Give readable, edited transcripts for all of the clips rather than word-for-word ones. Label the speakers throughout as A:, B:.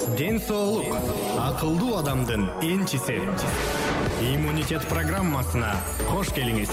A: Ден соолук акылдуу адамдын энчиси. Иммунитет программасына кош келиңиз.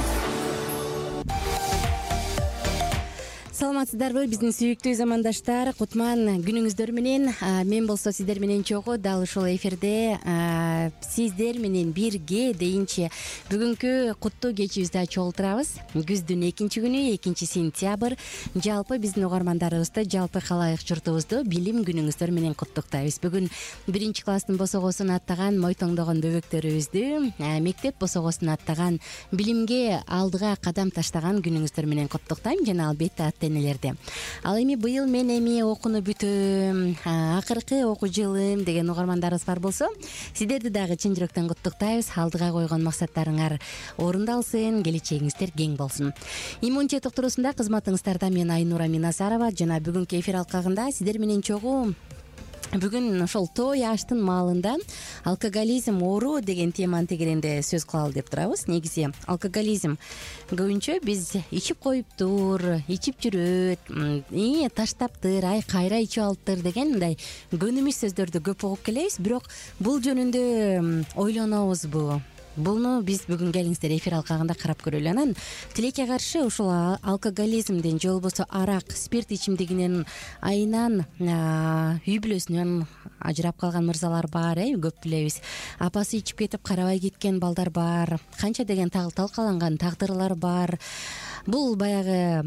B: Саламатсыздарбы биздин сүйүктүү замандаштар, кутман күнүңүздөр менен. Мен болсо сиздер менен чогуу дал ушул эфирде сиздер менен бирге дейинчи бүгүнкү куттуу кечибизди чогултурабыз. Күздүн 2-күнү 2-сентябрь. Жалпы биздин угармандарыбызды, жалпы калайык журтубузду билим күнүңүздөр менен куттуктайбыз. Бүгүн 1-класстын босогосун аттаган мойтоңдогон бөбөктөрүбүздү, мектеп босогосун аттаган, билимге алдыга кадам таштаган күнүңүздөр менен куттуктайм жана албетте энелерди. Ал эми быйыл мен окууну бүтөм, акыркы окуу жылым деген угармандарыбыз бар болсо, сиздерди дагы чын жүрөктөн куттуктайбыз. Алдыга койгон максаттарыңар орундалсын, келечегиңиздер кең болсун. Иммунитет доктурусунда кызматыңыздарда мен Айнура Минасарова жана бүгүнкү эфир алкагында сиздер менен чогуу бүгүн ошол той аштын маалында алкоголизм оору деген теманын тегеренде сөз кылалы деп турабыз. Негизи алкоголизм көбүнчө биз ичип коюптур, ичип жүрөт, таштаптыр, ай кайра ичип алыптыр деген мындай көнүмүш сөздөрдү көп угуп келебиз. Бирок бул жөнүндө ойлонобузбу? Буну биз бүгүн келиңиздер эфир алкагында карап көрөлү. Анан тилекке каршы ушул алкоголизмден же болбосо арак, спирт ичимдигинен айынан үй бүлөсүнөн ажырап калган мырзалар бар, көп билебиз. Апасы ичип кетип карабай кеткен балдар бар. Канча деген талкаланган тагдырлар бар. Бул баягы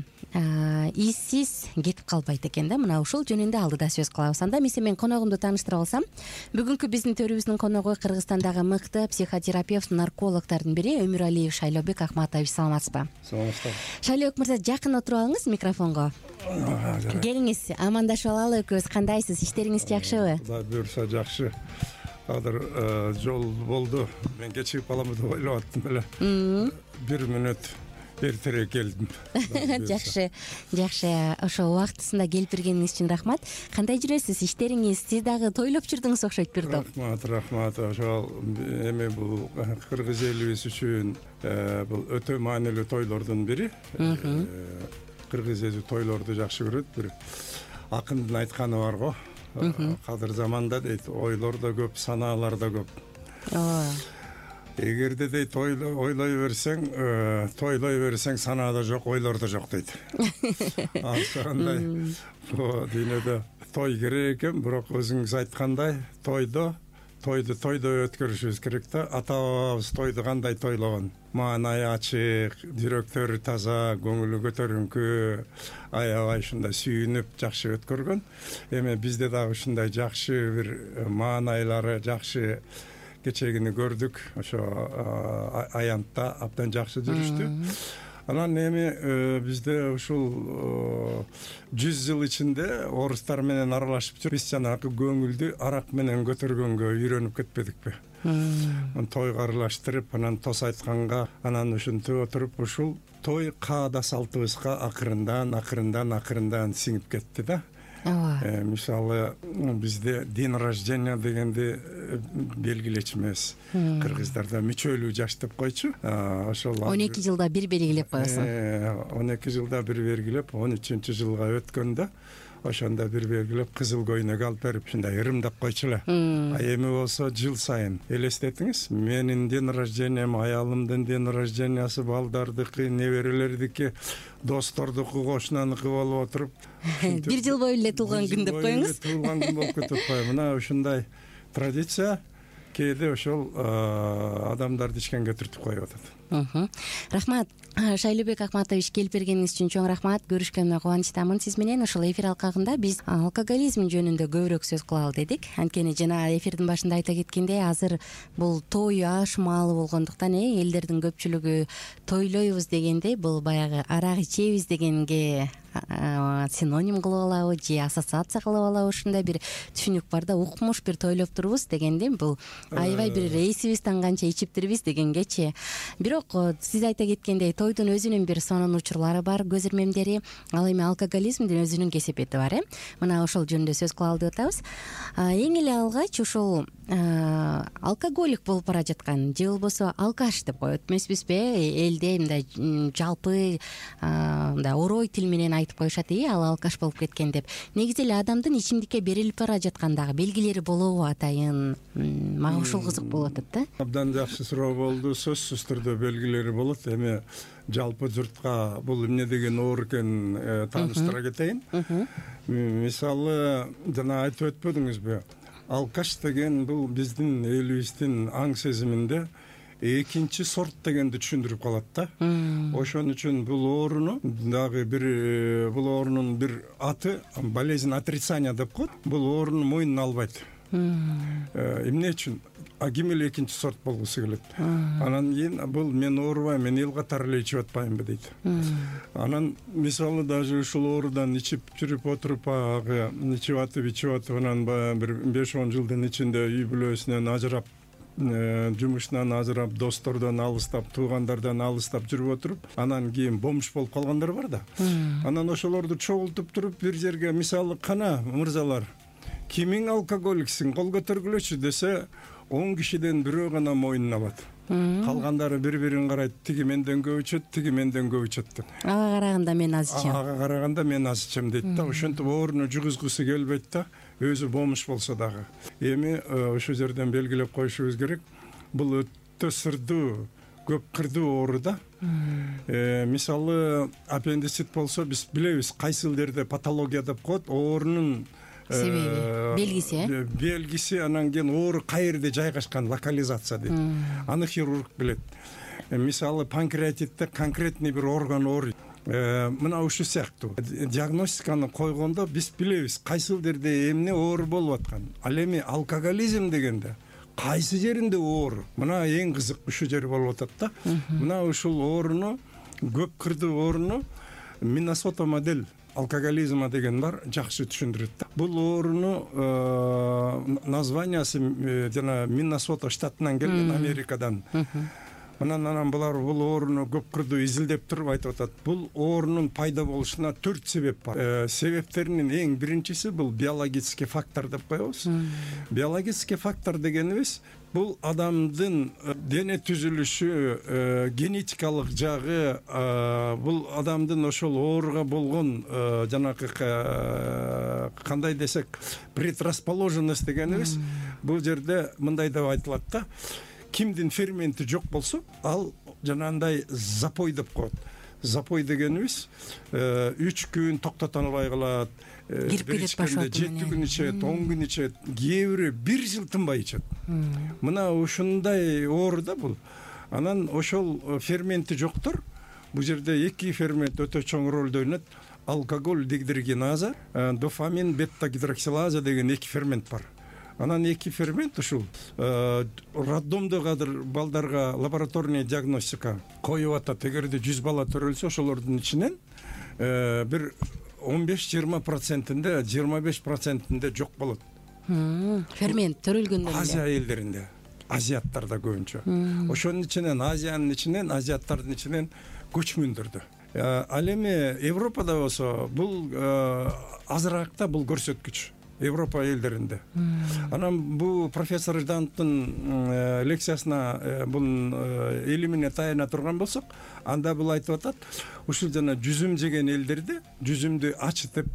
B: иссиз кетип калбайт экен да. Мына ушул жөнүндө алдыда сөз кылабыз. Анда эмесе мен коногумду тааныштыра алсам, бүгүнкү биздин төрүбүздүн коногу Кыргызстандагы мыкты психотерапевт, наркологдордун бири Өмүралиев Шайлообек Акматович. Саламатсызбы?
C: Саламатсыздар.
B: Шайлообек мырза, жакын отуруп алыңыз микрофонго. Келиңиз, амандашып алалы экөөбүз. Кандайсыз? Иштериңиз жакшыбы?
C: Кудай буюрса жакшы. Азыр жол болду. Мен кечигип каламы деп ойлоп аттым эле. 1 мүнөт эртерээк келдим.
B: Жакшы. Ошо убактысында келип бергениңиз үчүн рахмат. Кандай жүрөсүз? Иштериңиз? Сиз дагы тойлоп жүрдүңүз окшойт бир топ.
C: Рахмат. Ошол эми бул кыргыз элибиз үчүн бул өтө маанилүү тойлордун бири. Кыргыз эли тойлорду жакшы көрөт. Бир акындын айтканы бар го. Кадыр заманда дейт, ойлор да көп, санаалар да көп. Эгерде дейт ойлой берсең, санаада жок, ойлордо жок дейт. Ошондой дүйнөдө той керек экен, бирок өзүңүз айткандай, тойду өткөрүшүбүз керек да. Ата-бабабыз тойду кандай тойлогон? Маанайы ачык, жүрөктөрү таза, көңүлү көтөрүңкү, аябай ушундай сүйүнүп жакшы өткөргөн. Эми бизде дагы ушундай жакшы бир маанайлары, жакшы кечегини көрдүк. Ошо аянтта абдан жакшы жүрүштү. Анан эми бизде ушул 100 жыл ичинде орустар менен аралашып жүрүп, биз жанагы көңүлдү арак менен көтөргөнгө үйрөнүп кетпедикпи? Тойго аралаштырып, анан тос айтканга, анан ушинтип отуруп, ушул той каада салтыбызга акырындан сиңип кетти да. Мисалы, бизде день рождения дегенди белгилечмес. Кыргыздарда мүчөлүү жаш деп койчу. Ошол
B: 12 жылда бир белгилеп коесуң.
C: 12 жылда бир белгилеп, 13-жылга өткөндө ошондо бир белгилеп, кызыл көйнөк алып берип, ушундай ырымдап койчу эле. Эми болсо жыл сайын элестетиңиз, менин день рождением, аялымдын день рождениясы, балдардыкы, неберелердики, достордуку, кошунаныкы болуп отуруп,
B: бир жыл бою эле туулган күн деп коюңуз.
C: Туулган күн болуп кетип коем. Мына ушундай традиция кээде ошол адамдарды ичкенге түртүп коюп атат.
B: Рахмат. Шайлообек Акматович, келип бергениңиз үчүн чоң рахмат. Көрүшкөнүмө кубанычтамын сиз менен. Ошол эфир алкагында биз алкоголизм жөнүндө көбүрөөк сөз кылалы дедик. Анткени жана эфирдин башында айта кеткендей, азыр бул той аш маалы болгондуктан элдердин көпчүлүгү тойлойбуз дегенде, бул баягы арак ичебиз дегенге синоним кылып алабы же ассоциация кылып алабы, ушундай бир түшүнүк бар да. Укмуш бир тойлоп турбуз дегенде, бул аябай бир рейсибиз танганча ичиптирбиз дегенгечи. Бирок сиз айта кеткендей, тойдун өзүнүн бир сонун учурлары бар, көз ирмемдери. Ал эми алкоголизмдин өзүнүн кесепети бар, Мына ошол жөнүндө сөз кылалы деп атабыз. Эң эле алгач ушул алкоголик болуп бара жаткан же болбосо алкаш деп коет эмеспизби? Элде мындай жалпы мындай орой тил менен айтып коюшат, ал алкаш болуп кеткен деп. Негизи эле адамдын ичимдикке берилип бара жаткандагы белгилери болобу атайын? Мага ушул кызык болуп атат да.
C: Абдан жакшы суроо болду. Сөзсүз түрдө белгилери болот. Эми жалпы журтка бул эмне деген оор экенин тааныштыра кетейин. Мисалы жана айтып өтпөдүңүзбү? Алкаш деген бул биздин элибиздин аң сезиминде экинчи сорт дегенди түшүндүрүп калат да. Ошон үчүн бул ооруну дагы бул оорунун бир аты болезнь отрицания деп коет. Бул ооруну мойнуна албайт. Эмне үчүн? Ким эле экинчи сорт болгусу келет. Анан кийин бул мен оорубайм, мен эл катары эле ичип атпаймбы дейт. Анан мисалы даже ушул оорудан ичип жүрүп отуруп ичип атып анан бир 5-10 жылдын ичинде үй бүлөсүнөн ажырап, жумушунан ажырап, достордон алыстап, туугандардан алыстап жүрүп отуруп, анан кийин бомж болуп калгандар бар да. Анан ошолорду чогултуп туруп бир жерге, мисалы, кана мырзалар, кимиң алкоголиксиң, кол көтөргүлөчү десе, 10 кишиден бирөө гана мойнуна алат. Калгандары бири-бирин карайт, тиги менден көп ичет, тиги менден көп ичет деп.
B: Ага караганда мен аз ичем.
C: Ага караганда мен аз ичем дейт да. Ошентип ооруну жугузгусу келбейт да, өзү бомж болсо дагы. Эми ошол жерден белгилеп коюшубуз керек. Бул өтө сырдуу, көп кырдуу оору да. Мисалы, аппендицит болсо биз билебиз, кайсыл жерде патология деп коет, оорунун
B: себеби,
C: белгиси, анан кийин оору каерде жайгашкан, локализация дейт. Аны хирург билет. Мисалы, панкреатитте конкретный бир орган ооруйт. Мына ушул сыяктуу диагностиканы койгондо биз билебиз кайсыл жерде эмне оору болуп аткан. Ал эми алкоголизм дегенде кайсы жеринде оору? Мына эң кызык ушул жери болуп атат да. Мына ушул ооруну, көп кырдуу ооруну Миннесота модель алкоголизма деген бар, жакшы түшүндүрөт. Бул ооруну названиясы жана Миннесота штатынан келген, Америкадан. Анан булар бул ооруну көп кырдуу изилдеп туруп айтып атат. Бул оорунун пайда болушуна 4 себеп бар. Себептеринин эң биринчиси бул биологический фактор деп коебуз. Биологический фактор дегенибиз бул адамдын дене түзүлүшү, генетикалык жагы, бул адамдын ошол ооруга болгон жанагы кандай десек предрасположенность дегенибиз. Бул жерде мындай деп айтылат да. Кимдин ферменти жок болсо, ал жанагындай запой деп коет. Запой дегенибиз 3 күн токтото албай калат.
B: Кирип келет башка.
C: 7 күн ичет, 10 күн ичет, кээ бири 1 жыл тынбай ичет. Мына ушундай оору да бул. Анан ошол ферменти жоктор. Бул жерде 2 фермент өтө чоң ролду ойнойт. Алкоголь дегидрогеназа, дофамин бета-гидроксилаза деген 2 фермент бар. Анан 2 фермент ушул роддомдо балдарга лабораторный диагностика коюп атат. Эгерде 100 бала төрөлсө, ошолордун ичинен бир 15-20%-inde, 25%-inde жок болот.
B: Фермент төрөлгөндө эле.
C: Азия элдеринде, азиаттарда көбүнчө. Ошонун ичинен, Азиянын ичинен, азиаттардын ичинен көчмөндөрдө. Ал эми Европада болсо, бул азыраакта бул көрсөткүч. Европа элдеринде. Анан бу профессор Ждановдун лекциясына бул илимине таяна турган болсок, анда бул айтып атат, ушул жана жүзүм жеген элдерде жүзүмдү ачытып,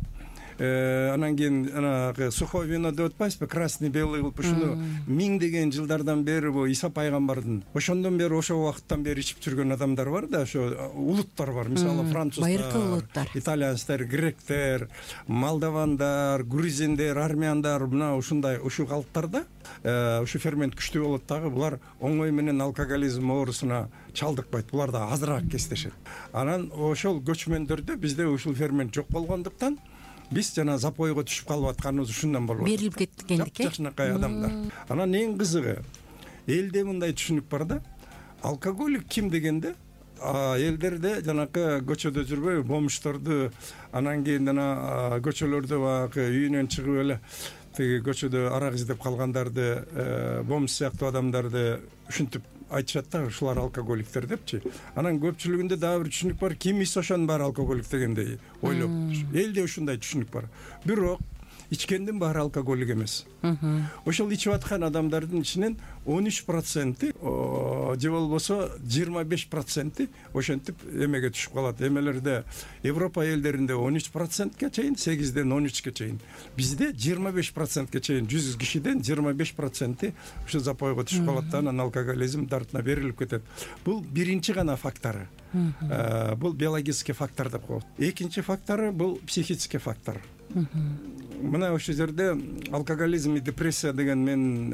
C: анан кийин сухой вино деп атпайсызбы, красный белый кылып ушуну миңдеген жылдардан бери бу Иса пайгамбардын ошондон бери, ошо убакыттан бери ичип жүргөн адамдар бар да, ошо улуттар бар. Мисалы француздар, итальянцтар, гректер, молдавандар, грузиндер, армяндар, мына ушундай ушул калктарда ушу фермент күчтүү болот дагы, булар оңой менен алкоголизм оорусуна чалдыкпайт. Булар да азыраак кездешет. Анан ошол көчмөндөрдө бизде ушул фермент жок болгондуктан биз жана запойго түшүп калып атканыбыз ушундан болуп атат.
B: Берилип кеткендик.
C: Жакшынакай адамдар. Анан эң кызыгы, элде мындай түшүнүк бар да. Алкоголик ким дегенде, элдерде жанакы көчөдө жүрбөй, бомжторду, анан кийин жана көчөлөрдө баягы үйүнөн чыгып эле тиги көчөдө арак издеп калгандарды, бомж сыяктуу адамдарды ушинтип айтышат да, ушулар алкоголиктер депчи. Анан көпчүлүгүндө дагы бир түшүнүк бар, ким иш ошонун баары алкоголик дегендей ойлоп. Элде ушундай түшүнүк бар. Бирок ичкендин баары алкоголик эмес. Ошол ичип аткан адамдардын ичинен 13% же болбосо 25% ошентип эмеге түшүп калат. Эмелерде Европа элдеринде 13%ке чейин, 8ден 13ке чейин. Бизде 25%ке чейин, 100 кишиден 25% ушу запойго түшүп калат да, анан алкоголизм дартына берилип кетет. Бул биринчи гана фактору. Бул биологический фактор деп коет. Экинчи фактору бул психический фактор. Мына ошол жерде алкоголизм и депрессия деген мен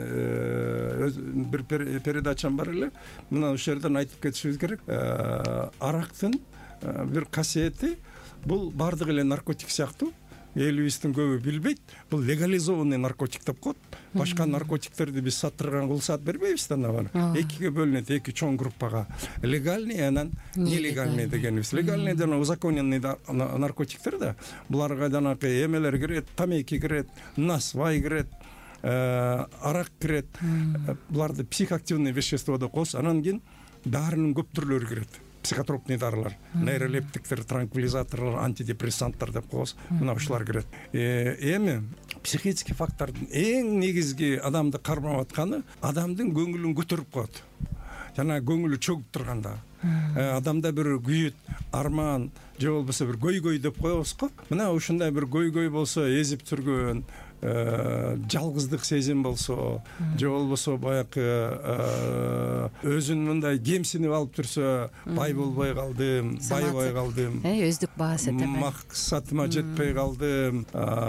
C: бир передачам бар эле. Мына ошол жерден айтып кетишибиз керек. Арактын бир касиети бул бардык эле наркотик сыяктуу. Элибиздин көбү билбейт. Бул легализованный наркотик деп коет. Башка наркотиктерди биз саттырган кулсаат бербейбиз да, набар. Экиге бөлүнөт, эки чоң группага. Легальный, анан нелегальный дегенибиз. Легальный жана узаконенный наркотиктер да. Буларга жанагы эмелер кирет, тамеки кирет, насвай кирет, арак кирет. Буларды психоактивный вещество деп коебуз. Анан кийин дарынын көп түрлөрү кирет. Психотропный дарылар, нейролептиктер, транквилизаторлар, антидепрессанттар деп коебуз. Мына ушулар кирет. Эми психический фактордун эң негизги адамды кармап атканы адамдын көңүлүн көтөрүп коет. Жана көңүлү чөгүп турганда, адамда бир күйүт, арман, же болбосо бир көйгөй деп коебуз го. Мына ушундай бир көйгөй болсо, эзип жүргөн, жалгыздык сезим болсо, же болбосо баягы өзүн мындай кемсинип алып турса, бай болбой калдым, байбай калдым,
B: өздүк баасы деп,
C: максатыма жетпей калдым,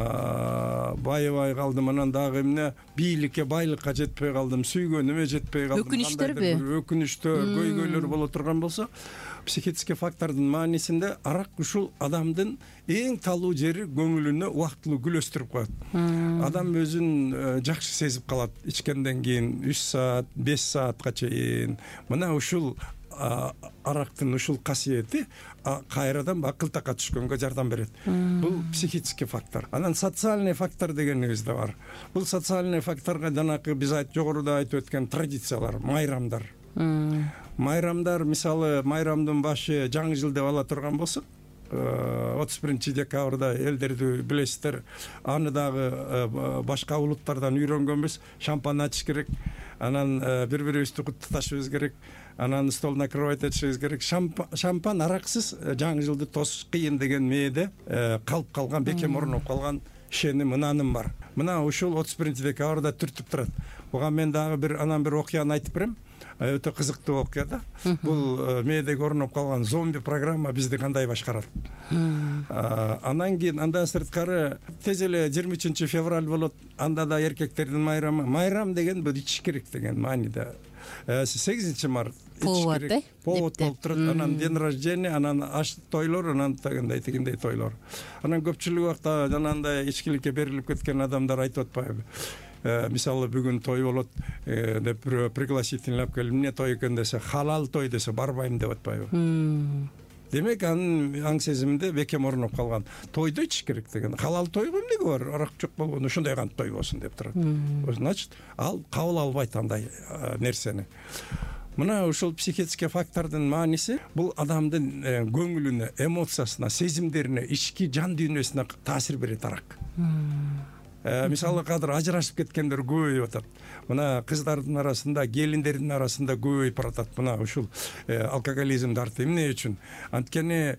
C: байбай калдым, анан дагы эмне бийликке, байлыкка жетпей калдым, сүйгөнүмө жетпей калдым,
B: өкүнүчтөрбү,
C: өкүнүчтөр, көйгөйлөр боло турган болсо, психический фактордун маанисинде арак ушул адамдын эң талуу жери көңүлүнө убактылуу күлөстүрүп коет. Адам өзүн жакшы сезип калат ичкенден кийин 3 саат, 5 саатка чейин. Мына ушул арактын ушул касиети кайрадан кылтакка түшкөнгө жардам берет. Бул психический фактор. Анан социальный фактор дегенибиз да бар. Бул социальный факторго жанагы биз жогоруда айтып өткөн традициялар, майрамдар. Майрамдар, мисалы, майрамдын башы жаңы жыл деп ала турган болсок, 31 декабрда элдерди билесиздер, аны дагы башка улуттардан үйрөнгөнбүз. Шампан ачыш керек, анан бири-бирибизди куттукташыбыз керек, анан стол накрывать этишибиз керек. Шампан араксыз жаңы жылды тосуш кыйын деген мээде калып калган, бекем орноп калган ишеним, ынаным бар. Мына ушул 31 декабрда түртүп турат. Буга мен дагы бир окуяны айтып берем. Өтө кызыктуу окуя да. Бул мээдеги орноп калган зомби программа бизди кандай башкарат. Анан кийин андан сырткары тез эле 23 февраль болот. Анда да эркектердин майрамы. Майрам деген бул ичиш керек деген мааниде. 8 март повод болуп турат. Анан день рождения, анан аш тойлор, анан тегиндей тойлор. Анан көпчүлүк убакта жанагындай ичкиликке берилип кеткен адамдар айтып атпайбы? Мисалы бүгүн той болот деп бирөө пригласительный алып келип, эмне той экен десе, халал той десе барбайм деп атпайбы? Демек анын аң сезиминде бекем орноп калган. Тойду ичиш керек деген. Халал тойго эмнеге бар? Арак жок болгондо ошондой гана той болсун деп турат. Значит, ал кабыл албайт андай нерсени. Мына ушул психический фактордун мааниси бул адамдын көңүлүнө, эмоциясына, сезимдерине, ички жан дүйнөсүнө таасир берет арак. Мисалы кадыр ажырашып кеткендер көбөйүп атат. Мына кыздардын арасында, келиндердин арасында көбөйүп баратат. Мына ушул алкоголизмди арты эмне үчүн? Анткени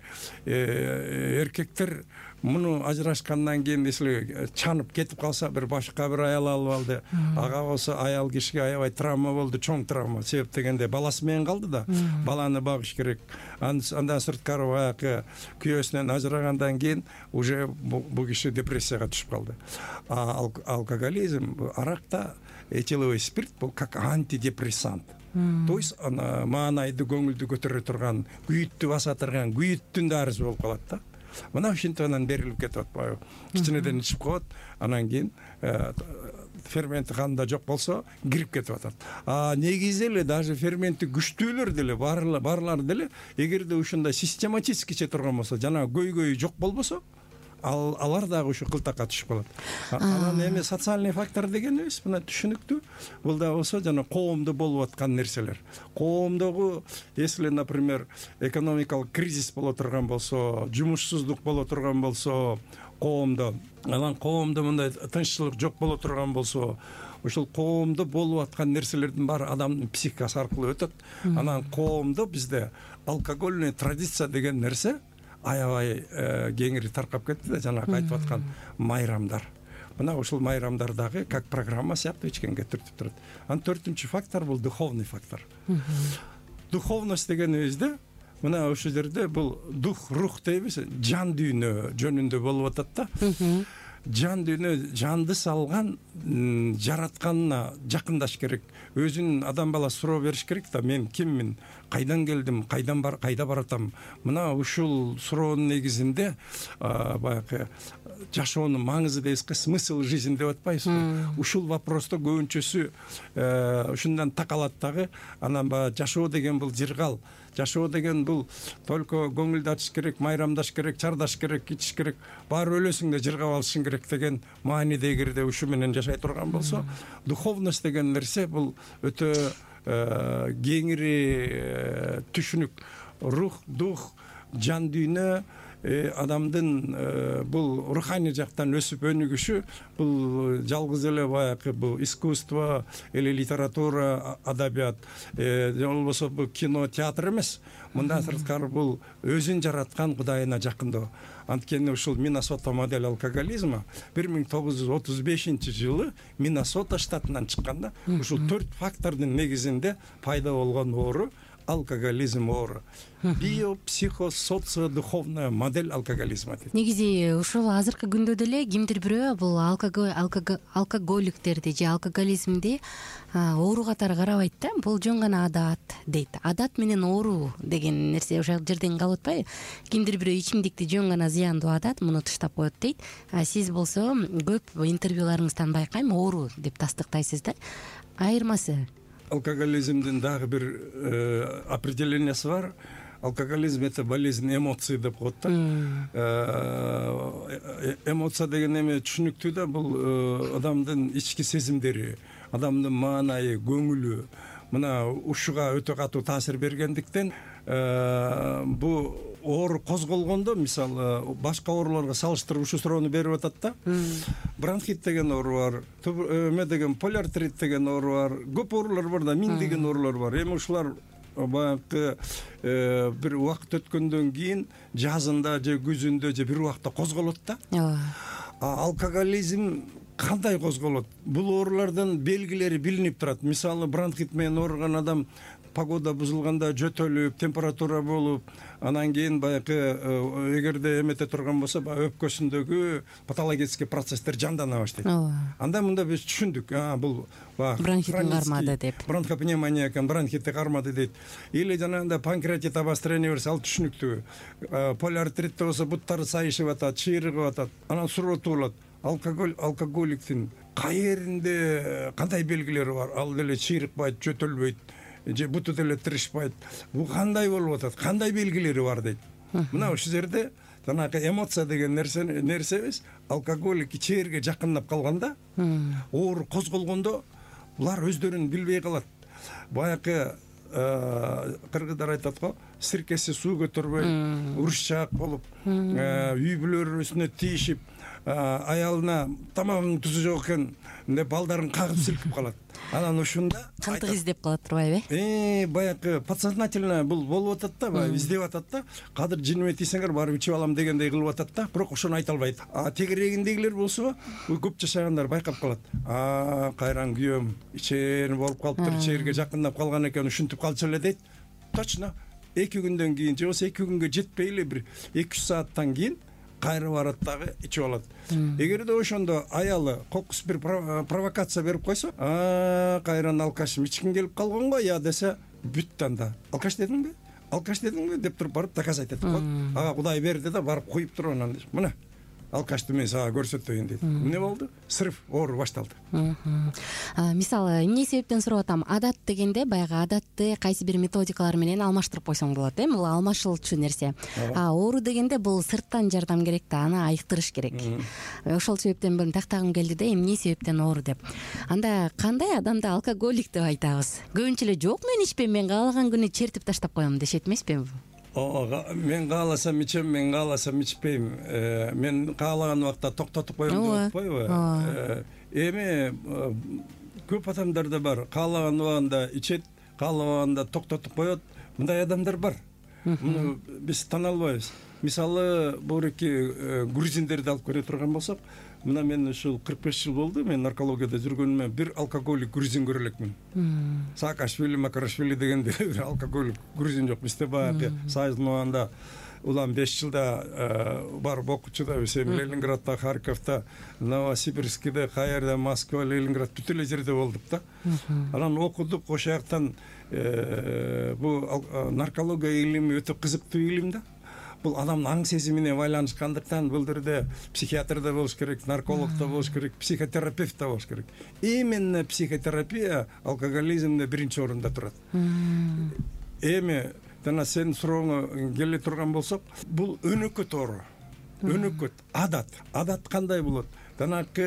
C: эркектер муну ажырашкандан кийин эсли чанып кетип калса, бир башка бир аял алып алды. Ага болсо аял кишиге аябай травма болду, чоң травма. Себеп дегенде баласы менен калды да, баланы багыш керек. Андан сырткары баягы күйөөсүнөн ажырагандан кийин уже бул киши депрессияга түшүп калды. Алкоголизм, аракта этиловый спирт бул как антидепрессант. То есть маанайды, көңүлдү көтөрө турган, күйүттү баса турган, күйүттүн дарысы болуп калат да. Мына ушинтип анан берилип кетип атпайбы? Кичинеден ичип коет, анан кийин ферменти канда жок болсо кирип кетип атат. Негизи эле даже ферменти күчтүүлөр деле барлар деле эгерде ушундай систематически иче турган болсо, жана көйгөй жок болбосо, алар дагы ушу кылтакка түшүп калат. Анан эми социальный фактор дегенибиз мына түшүнүктүү. Бул да болсо жана коомдо болуп аткан нерселер. Коомдогу, если, например, экономикалык кризис боло турган болсо, жумушсуздук боло турган болсо, коомдо. Анан коомдо мындай тынччылык жок боло турган болсо, ушул коомдо болуп аткан нерселердин баары адамдын психикасы аркылуу өтөт. Анан коомдо бизде алкогольный традиция деген нерсе аябай кеңири таркап кетти да, жанагы айтып аткан майрамдар. Мына ушул майрамдардагы как программа сыяктуу ичкенге түртүп турат. Анан төртүнчү фактор бул духовный фактор. Духовность дегенибизде мына ошол жерде бул дух, рух дейбиз, жан дүйнө жөнүндө болуп атат да. Жан дүйнө жанды салган жаратканына жакындаш керек. Өзүнүн адам баласы суроо бериш керек да, мен киммин, кайдан келдим, кайда баратам. Мына ушул суроонун негизинде баягы жашоонун маңызы дейсизби, смысл жизни деп атпайбызбы? Ушул вопросто көбүнчөсү ушундан такалат дагы. Анан баягы жашоо деген бул жыргал. Жашоо деген бул только көңүлдү ачыш керек, майрамдаш керек, чардаш керек, ичиш керек, баары өлөсүңдө жыргап алышың керек деген мааниде эгерде ушу менен жашай турган болсо, духовность деген нерсе бул өтө кеңири түшүнүк. Рух, дух, жан дүйнө адамдын бул руханий жактан өсүп өнүгүшү бул жалгыз эле баягы бул искусство или литература, адабият же болбосо бул кино, театр эмес. Мындан сырткары бул өзүн жараткан Кудайына жакындоо. Анткени ушул Миннесота модель алкоголизма 1935-жылы Миннесота штатынан чыкканда ушул 4 фактордун негизинде пайда болгон оору алкоголизм оору. Био, психо, социо, духовная модель алкоголизма.
B: Негизи ушул азыркы күндө деле кимдир бирөө бул алкоголиктерди же алкоголизмди оору катары карабайт да. Бул жөн гана адат дейт. Адат менен оору деген нерсе ошол жерден калып атпайбы? Кимдир бирөө ичимдикти жөн гана зыяндуу адат, муну таштап коет дейт. Сиз болсо көп интервьюларыңыздан байкайм, оору деп тастыктайсыз да. Айырмасы?
C: Алкоголизмдин дагы бир определениясы бар. Алкоголизм это болезнь эмоций деп коет да. Эмоция деген эме түшүнүктүү да, бул адамдын ички сезимдери, адамдын маанайы, көңүлү. Мына ушуга өтө катуу таасир бергендиктен бу оору козголгондо, мисалы башка ооруларга салыштырып ушу суроону берип атат да. Бронхит деген оору бар, деген полиартрит деген оору бар, көп оорулар бар да, миңдеген оорулар бар. Эми ушулар баягы бир убакыт өткөндөн кийин жазында же күзүндө же бир убакта козголот да. Алкоголизм кандай козголот? Бул оорулардын белгилери билинип турат. Мисалы бронхит менен ооруган адам погода бузулганда жөтөлүп, температура болуп, анан кийин баягы эгерде эмете турган болсо, өпкөсүндөгү патологический процесстер жандана баштайт. Анда мында биз түшүндүк, бул
B: бронхиттин кармады деп.
C: Бронхопневмония экен, бронхитти кармады дейт. Или жанагындай панкреатит обострение берсе, ал түшүнүктүү. Полиартритте болсо буттары сайышып атат, чыйрыгып атат. Анан суроо туулат. Алкоголиктин кайеринде кандай белгилери бар? Ал деле чыйрыкпайт, жөтөлбөйт, же буту деле тырышпайт. Бул кандай болуп атат? Кандай белгилери бар дейт. Мына ушул жерде жанагы эмоция деген нерсебиз алкоголик ичээрге жакындап калганда, оору козголгондо булар өздөрүн билбей калат. Баягы кыргыздар айтат го, сиркеси суу көтөрбөй, урушчаак болуп, үй бүлөлөр үстүнө тийишип, аялына тамагың тузу жок экен деп балдарын кагып силкип калат. Анан ушунда
B: кантык издеп калат турбайбы?
C: Баягы подсознательно бул болуп атат да, баягы издеп атат да. Кадыр жиниме тийсеңер барып ичип алам дегендей кылып атат да, бирок ошону айта албайт. Тегерегиндегилер болсо, көп жашагандар байкап калат. Кайран күйөөм ичээр болуп калыптыр, ичээрге жакындап калган экен, ушинтип калчу эле дейт. Точно 2 күндөн кийин же болсо 2 күнгө жетпей эле бир 2-3 сааттан кийин кайры барат дагы ичип алат. Эгерде ошондо аялы кокус бир провокация берип койсо, кайран алкашым ичким келип калган го я десе, бүттү анда. Алкаш дедиңби деп туруп барып доказать этип коет. Ага Кудай берди да барып коюп туруп анан мына алкашты мен сага көрсөтөйүн дейт. Эмне болду? Срыв, оору башталды.
B: Мисалы, эмне себептен сурап атам? Адат дегенде баягы адатты кайсы бир методикалар менен алмаштырып койсоң болот, бул алмашылчу нерсе. Оору дегенде бул сырттан жардам керек да, аны айыктырыш керек. Ошол себептен мен тактагым келди да, эмне себептен оору деп. Анда кандай адамды алкоголик деп айтабыз? Көбүнчө эле жок, мен ичпейм, мен каалаган күнү чертип таштап коем дешет эмеспи?
C: Мен кааласам ичем, мен кааласам ичпейм. Мен каалаган убакта токтотуп коем деп атпайбы? Эми көп адамдар да бар. Каалаган убагында ичет, каалаганда токтотуп коет. Мындай адамдар бар. Муну биз тана албайбыз. Мисалы, буреки грузиндерди алып көрө турган болсок, мына мен ушул 45 жыл болду мен наркологияда жүргөнүмө бир алкоголик грузин көрө элекмин. Саакашвили, Макарашвили дегенде бир алкоголик грузин жок. Бизде баягы Союздун убагында улам 5 жылда барып окучу да, Ленинградда, Харьковда, Новосибирскиде, каерде, Москва, Ленинград бүт эле жерде болдук да. Анан окудук, ошол жактан бул наркология илими өтө кызыктуу илим да. Бул адамдын аң сезимине байланышкандыктан бул жерде психиатр да болуш керек, нарколог да болуш керек, психотерапевт да болуш керек. Именно психотерапия алкоголизмде биринчи орунда турат. Эми жана сен сурооңо келе турган болсок, бул өнөкөт оору. Өнөкөт, адат. Адат кандай болот? Жанакы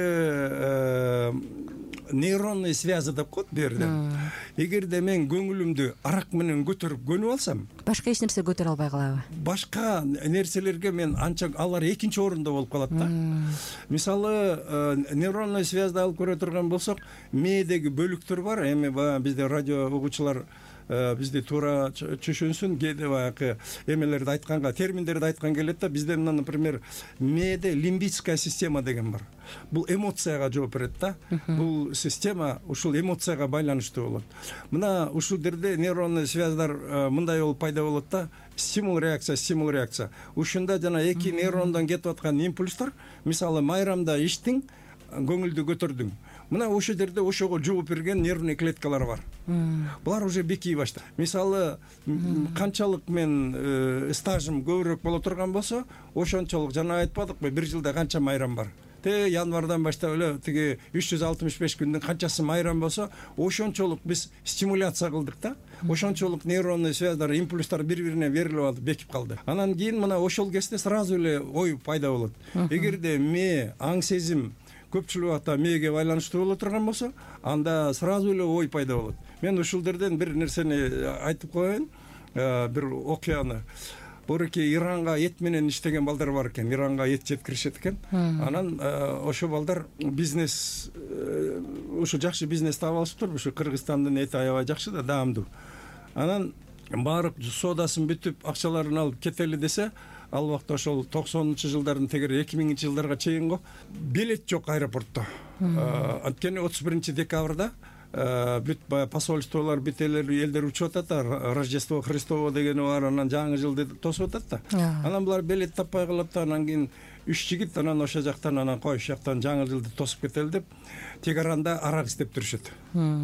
C: нейронный связь деп коет берде. Эгерде мен көңүлүмдү арак менен көтөрүп көнүп алсам,
B: башка эч нерсе көтөрө албай калабы?
C: Башка нерселерге мен анча алар экинчи орунда болуп калат да. Мисалы, нейронный связьды алып көрө турган болсок, мээдеги бөлүктөр бар. Эми бизде радио угуучулар бизде туура түшүнсүн, кээде баягы эмелерди айтканга, терминдерди айткан келет да. Бизде мына, например, мээде лимбическая система деген бар. Бул эмоцияга жооп берет да. Бул система ушул эмоцияга байланыштуу болот. Мына ушул жерде нейронный связьдар мындай болуп пайда болот да. Стимул реакция. Ушунда жана эки нейрондон кетип аткан импульстар, мисалы майрамда ичтиң, көңүлдү көтөрдүң. Мына ошол жерде ошого жооп берген нервный клеткалар бар. Булар уже бекий баштады. Мисалы, канчалык мен стажым көбүрөөк боло турган болсо, ошончолук жана айтпадыкпы, бир жылда канча майрам бар. Январдан баштап эле тиги 365 күндүн канчасы майрам болсо, ошончолук биз стимуляция кылдык да. Ошончолук нейронный связьдар, импульстар бири-бирине берилип алып бекип калды. Анан кийин мына ошол кезде сразу эле ой пайда болот. Эгерде мээ, аң сезим көпчүлүк убакта мээге байланыштуу боло турган болсо, анда сразу эле ой пайда болот. Мен ушул жерден бир нерсени айтып коеюн, бир окуяны. Буреки Иранга эт менен иштеген балдар бар экен, Иранга эт жеткиришет экен. Анан ошо балдар бизнес, ушу жакшы бизнес таап алышыптыр. Ушу Кыргызстандын эти аябай жакшы да, даамдуу. Анан барып соодасын бүтүп, акчаларын алып кетели десе, ал убакта ошол 90-жылдардын тегери 2000-жылдарга чейинго билет жок аэропортто. Анткени 31 декабрда бүт посольстволор, бүт элдер учуп атат да, Рождество Христово дегени бар, анан жаңы жылды тосуп атат да. Анан булар билет таппай калат да, анан кийин 3 жигит анан ошол жактан, анан кой ошол жактан жаңы жылды тосуп кетели деп, Тегеранда арак издеп жүрүшөт.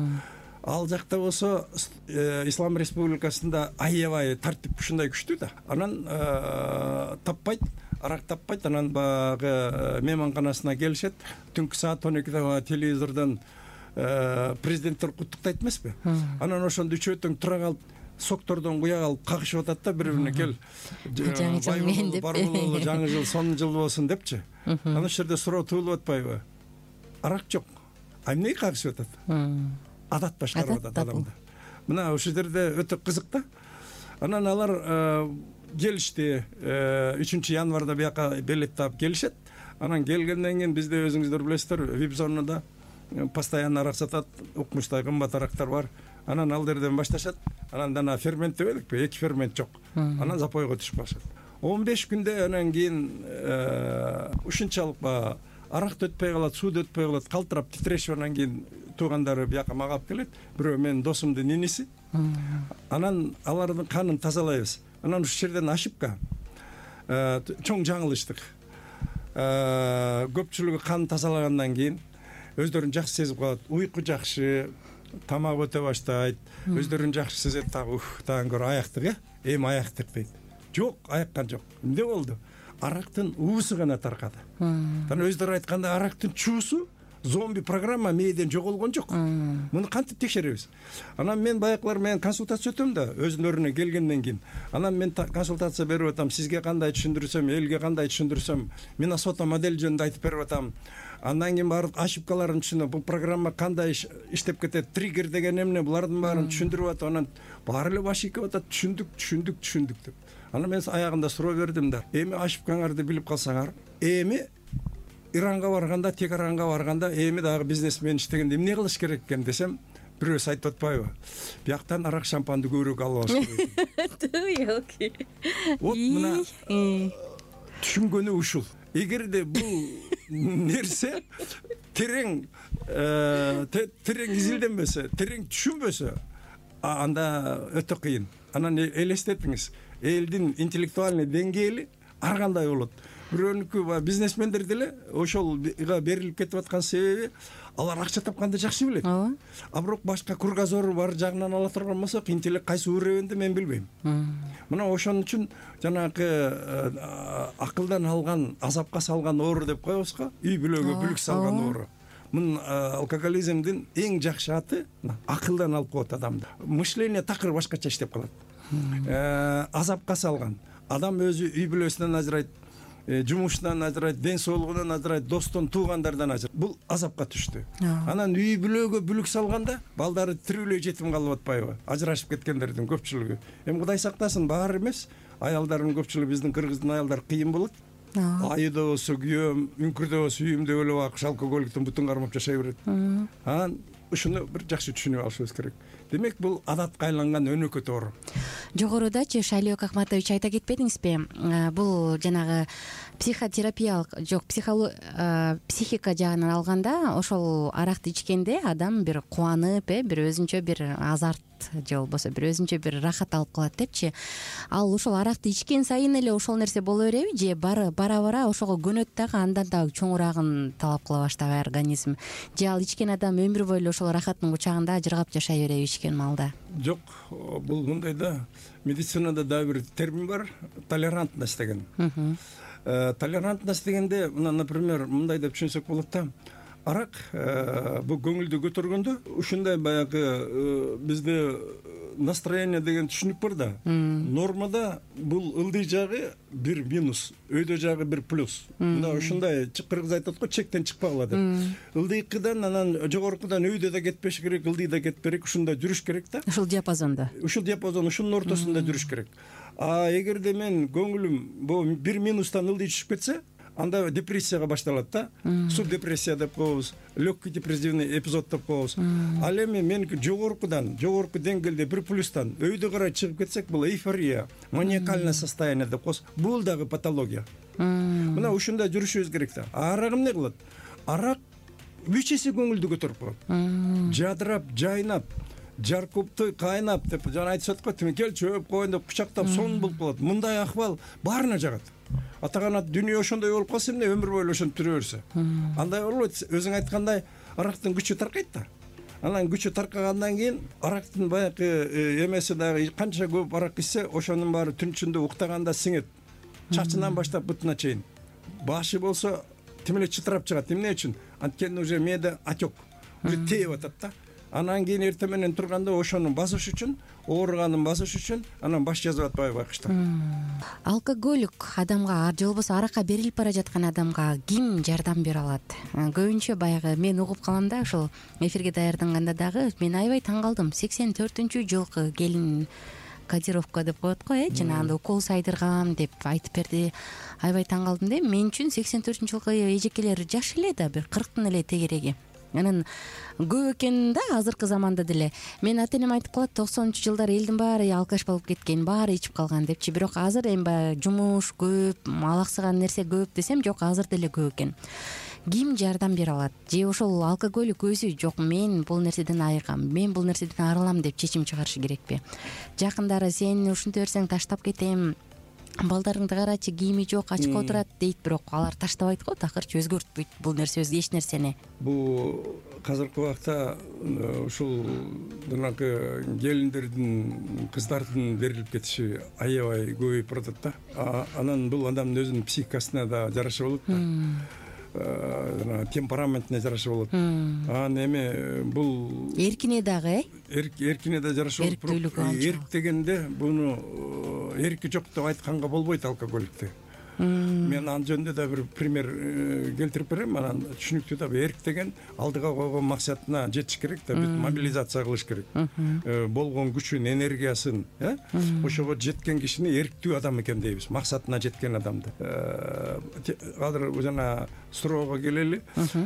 C: Ал жакта болсо Ислам Республикасында аябай тартип ушундай күчтүү да. Анан таппайт, арак таппайт, анан багы мейманканасына келишет. Түнкү саат 12-де телевизордон президенттер куттуктайт эмеспи? Анан ошондо үчөөтөң тура калып, соктордон куя калып какышып атат да, бири-бирине кел.
B: Жаңы жыл мен деп.
C: Бар бололу, жаңы жыл, сонун жыл болсун депчи. Анан ошол жерде суроо туулуп атпайбы? Арак жок. А эмне какышып атат? Адат башкарып атат адамды. Мына ошол жерде өтө кызык да. Анан алар келишти, 3 январда бияка билет таап келишет. Анан келгенден кийин бизде өзүңүздөр билесиздер, вип-зонада постоянно арак сатат, укмуштай кымбат арактар бар. Анан ал жерден башташат. Анан дана фермент дебедикпи? 2 фермент жок. Анан запойго түшүп калышат. 15 күндө анан кийин ушунчалык аракты өтпөй калат, сууду өтпөй калат, калтырап титрешип, анан кийин туугандары бияка мага алып келет. Бирөө менин досумдун иниси. Анан алардын канын тазалайбыз. Анан ушул жерден ошибка. Чоң жаңылыштык. Көпчүлүгү кан тазалагандан кийин өздөрүн жакшы сезип калат. Уйку жакшы, тамак өтө баштайт. Өздөрүн жакшы сезет, тагын көрө аяктык, эми аяктык дейт. Жок, аяккан жок. Эмне болду? Арактын уусу гана таркады. Тана өздөрү айтканда арактын чуусу зомби программа мээден жоголгон жок. Муну кантип текшеребиз? Анан мен баякылар менен консультация өтөм да, өзүнөрүнө келгенден кийин. Анан мен консультация берип атам, сизге кандай түшүндүрсөм, элге кандай түшүндүрсөм, мен асота модель жөнүндө айтып берип атам. Андан кийин баардык ошибкаларын түшүнөм. Бул программа кандай иштеп кетет, триггер деген эмне, булардын баарын түшүндүрүп атам. Анан баары эле баш ийип атат, түшүндүк деп. Ана мен аягында суроо бердим да, эми ошибкаңарды билип калсаңар, эми Иранга барганда, Тегеранга барганда, эми дагы бизнесмен иштегенде эмне кылыш керек экен десем, бирөөсү айтып атпайбы? Бияктан арак шампанды көбүрөөк алып алыш керек. Вот мына түшүнгөнү ушул. Эгерде бул нерсе терең изилденбесе, терең түшүнбөсө, анда өтө кыйын. Анан элестетиңиз, элдин интеллектуальный деңгээли ар кандай болот. Бирөөнүкү бизнесмендер деле ошолга берилип кетип аткан себеби алар акча тапканды жакшы билет. А бирок башка кругозору бар жагынан ала турган болсок, интеллект кайсы уровенде мен билбейм. Мына ошон үчүн жанагы акылдан алган, азапка салган оору деп коебузго, үй бүлөгө бүлүк салган оору. Мын алкоголизмдин эң жакшы аты акылдан алып коет адамды. Мышление такыр башкача иштеп калат. Азапка салган адам өзү үй бүлөсүнөн ажырайт, жумушунан ажырайт, ден соолугунан ажырайт, достон, туугандардан ажырайт. Бул азапка түштү. Анан үй бүлөгө бүлүк салганда балдары тирүүлөй жетим калып атпайбы? Ажырашып кеткендердин көпчүлүгү. Эми Кудай сактасын, баары эмес, аялдардын көпчүлүгү, биздин кыргыздын аялдары кыйын болот. Айда болсо күйөөм, үңкүрдө болсо үйүмдө өлүп акыш, алкоголиктен бүтүн кармап жашай берет. Анан ушуну бир жакшы түшүнүп алышыбыз керек. Демек, бул адатка айланган өнөкөт оору.
B: Жогорудачы Шайлоок Акматович айта кетпедиңизби? Бул жанагы психотерапиялык, жок, психика жагынан алганда, ошол аракты ичкенде адам бир кубанып, бир өзүнчө бир азарт же болбосо бир өзүнчө бир рахат алып калат депчи. Ал ошол аракты ичкен сайын эле ошол нерсе боло береби же бара ошого көнөт дагы, андан дагы чоңураагын талап кыла баштайбы организм? Же ал ичкен адам өмүр бою ошол рахаттын кучагында ажыргап жашай береби ичкен маалда?
C: Жок, бул мындай да, медицинада да бир термин бар, толерантность деген. Толерантность дегенде, например, мындай деп түшүнсөк болот да. Арак бул көңүлдү көтөргөндө ушундай баягы бизде настроение деген түшүнүк бар да. Нормада бул ылдый жагы бир минус, өйдө жагы бир плюс. Мына ушундай кыргыз айтат го, чектен чыкпагыла деп. Ылдыйкыдан анан жогоркудан өйдө да кетпеш керек, ылдый да кетпеш керек, ушундай жүрүш керек да.
B: Ушул диапазондо.
C: Ушул диапазон, ушунун ортосунда жүрүш керек. А эгерде мен көңүлүм бул бир минустан ылдый түшүп кетсе, анда депрессияга башталат да. Субдепрессия деп коебуз, легкий депрессивный эпизод деп коебуз. Ал эми меники жогорку деңгээлде бир плюстан өйдө карай чыгып кетсек, бул эйфория, маниакальное состояние деп коебуз. Бул дагы патология. Мына ушундай жүрүшүбүз керек да. Арак эмне кылат? Арак үч эсе көңүлдү көтөрүп коет. Жадырап, жайнап, жаркупты кайнап деп жана айтышат го, келчи өп коеюн деп кучактап сонун болуп калат. Мындай акыбал баарына жагат. Атаганат дүйнө ошондой болуп калса эмне, өмүр бою ошентип жүрө берсе. Андай болбойт. Өзүң айткандай, арактын күчү таркайт да. Анан күчү таркагандан кийин арактын баягы эмеси дагы канча көп арак ичсе, ошонун баары түн ичинде уктаганда сиңет. Чачынан баштап бутуна чейин. Башы болсо тим эле чытырап чыгат. Эмне үчүн? Анткени уже мээде отек, уже тээп атат да. Анан кийин эртең менен турганда ошону басыш үчүн, ооруганын басыш үчүн, анан баш жазып атпайбы байкуштар.
B: Алкоголик адамга же болбосо аракка берилип бара жаткан адамга ким жардам бере алат? Көбүнчө баягы мен угуп калам да, ошол эфирге даярданганда дагы мен аябай таң калдым. 84-жылкы келин кодировка деп коет го, жанагы укол сайдыргам деп айтып берди. Аябай таң калдым да. Мен үчүн 84-жылкы эжекелер жаш эле да, бир 40тын эле тегереги. Анан көп экен да азыркы заманда деле. Мен ата-энем айтып калат, 90-жылдары элдин баары алкаш болуп кеткен, баары ичип калган депчи. Бирок азыр эми баягы жумуш көп, алаксыган нерсе көп десем, жок, азыр деле көп экен. Ким жардам бере алат? Же ошол алкоголик өзү жок, мен бул нерседен айыгам, мен бул нерседен арылам деп чечим чыгарышы керекпи? Жакындары сен ушинте берсең таштап кетем, балдарыңды карачы, кийими жок, ачка отурат дейт, бирок алар таштабайт го, такырчы өзгөртпөйт бул нерсе эч нерсени.
C: Бул азыркы убакта ушул жанагы келиндердин, кыздардын берилип кетиши аябай көбөйүп баратат да. Анан бул адамдын өзүнүн психикасына да жараша болот да. Темпераментине жараша болот. Анан эми бул
B: эркине дагы,
C: эркине да жараша болот. Эрк дегенде буну эрки жок деп айтканга болбойт алкоголикти. Мен ал жөнүндө да бир пример келтирип берем. Анан түшүнүктүү да, эрк деген алдыга койгон максатына жетиш керек да, бүт мобилизация кылыш керек. Болгон күчүн, энергиясын, ошого жеткен кишини эрктүү адам экен дейбиз, максатына жеткен адамды. Азыр жана суроого келели.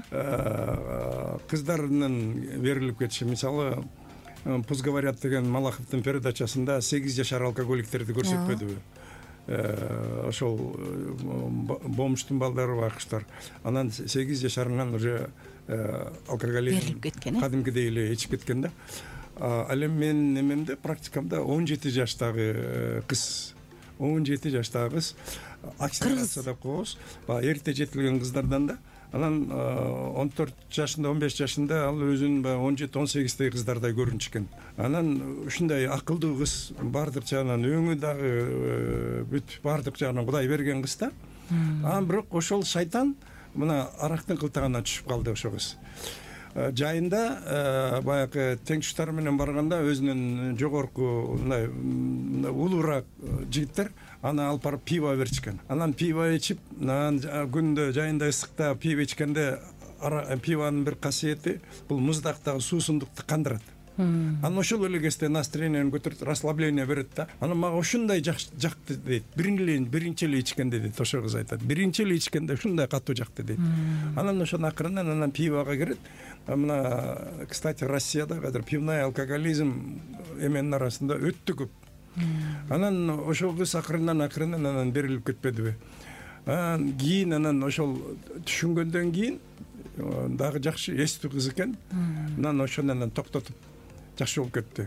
C: Кыздардын берилип кетиши, мисалы, «Пусть говорят» деген Малаховдун передачасында 8 жашар алкоголиктерди көрсөтпөдүбү? Ошол бомждун балдары байкуштар. Анан 8 жашарынан уже алкоголизм кадимкидей эле ичип кеткен да. Ал эми менин немемде, практикамда 17 жаштагы кыз, 17 жаштагы кыз акселерация деп коебуз. Эрте жетилген кыздардан да. Анан 14 жашында, 15 жашында ал өзүнүн 17-18 кыздардай көрүнүшкен. Анан ушундай акылдуу кыз, баардык жагынан өңү дагы бүт баардык жагынан Кудай берген кыз да. Анан бирок ошол шайтан мына арактын кылтагына түшүп калды ошол кыз. Жайында баягы теңтуштары менен барганда өзүнүн жогорку мындай улуураак жигиттер аны алып барып пиво беришкен. Анан пиво ичип, күндө жайында ысыкта пиво ичкенде пивонун бир касиети бул муздактагы суусундукту кандырат. Анан ошол эле кезде настроениени көтөрүп, расслабление берет да. Анан мага ушундай жакты дейт. Биринчи эле ичкенде дейт, ошол кыз айтат. Биринчи эле ичкенде ушундай катуу жакты дейт. Анан ошонун акырынан анан пивого кирет. Мына, кстати, Россияда азыр пивной алкоголизм эменин арасында өтө көп. Анан ошол кыз акырынан анан берилип кетпедиби? Кийин анан ошол түшүнгөндөн кийин дагы жакшы эстүү кыз экен. Анан ошондон токтотуп жакшы болуп кетти.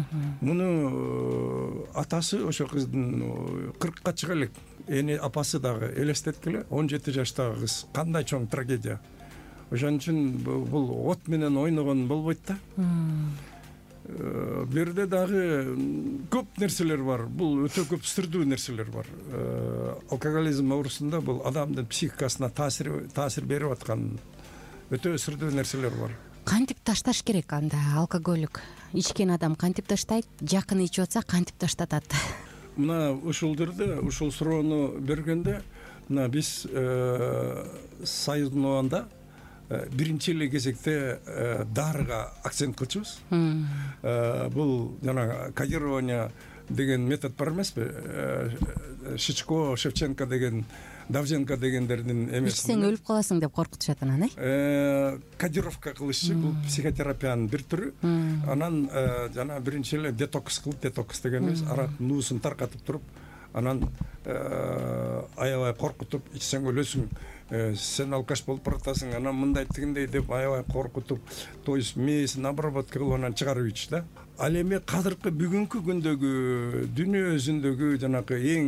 C: Муну атасы ошол кыздын 40-ка чыга элек. Эне апасы дагы элестеткиле, 17 жаштагы кыз. Кандай чоң трагедия. Ошон үчүн бул от менен ойногон болбойт да. Берде дагы көп нерселер бар. Бул өтө көп сырдуу нерселер бар. Алкоголизм оорусунда бул адамдын психикасына таасир берип аткан өтө сырдуу нерселер бар.
B: Кантип ташташ керек анда алкоголик? Ичкен адам кантип таштайт? Жакын ичип атса кантип таштатат?
C: Мына ушул жерде, ушул суроону бергенде, мына биз Союзнуанда биринчи эле кезекте дарыга акцент кылчубуз. Бул жана кодирование деген метод бар эмеспи? Шичко, Шевченко деген, Давженко дегендердин эмес.
B: Ичсең өлүп каласың деп коркутушат анан,
C: Кодировка кылышчы, бул психотерапиянын бир түрү. Анан жана биринчи эле детокс кылып, детокс дегенибиз арактын нуусун таркатып туруп, анан аябай коркутуп, ичсең өлөсүң, сен алкаш болуп баратасың, анан мындай тигиндей деп аябай коркутуп, то есть мээсин обработка кылып анан чыгарып ич да. Ал эми азыркы бүгүнкү күндөгү дүйнө жүзүндөгү жанакы эң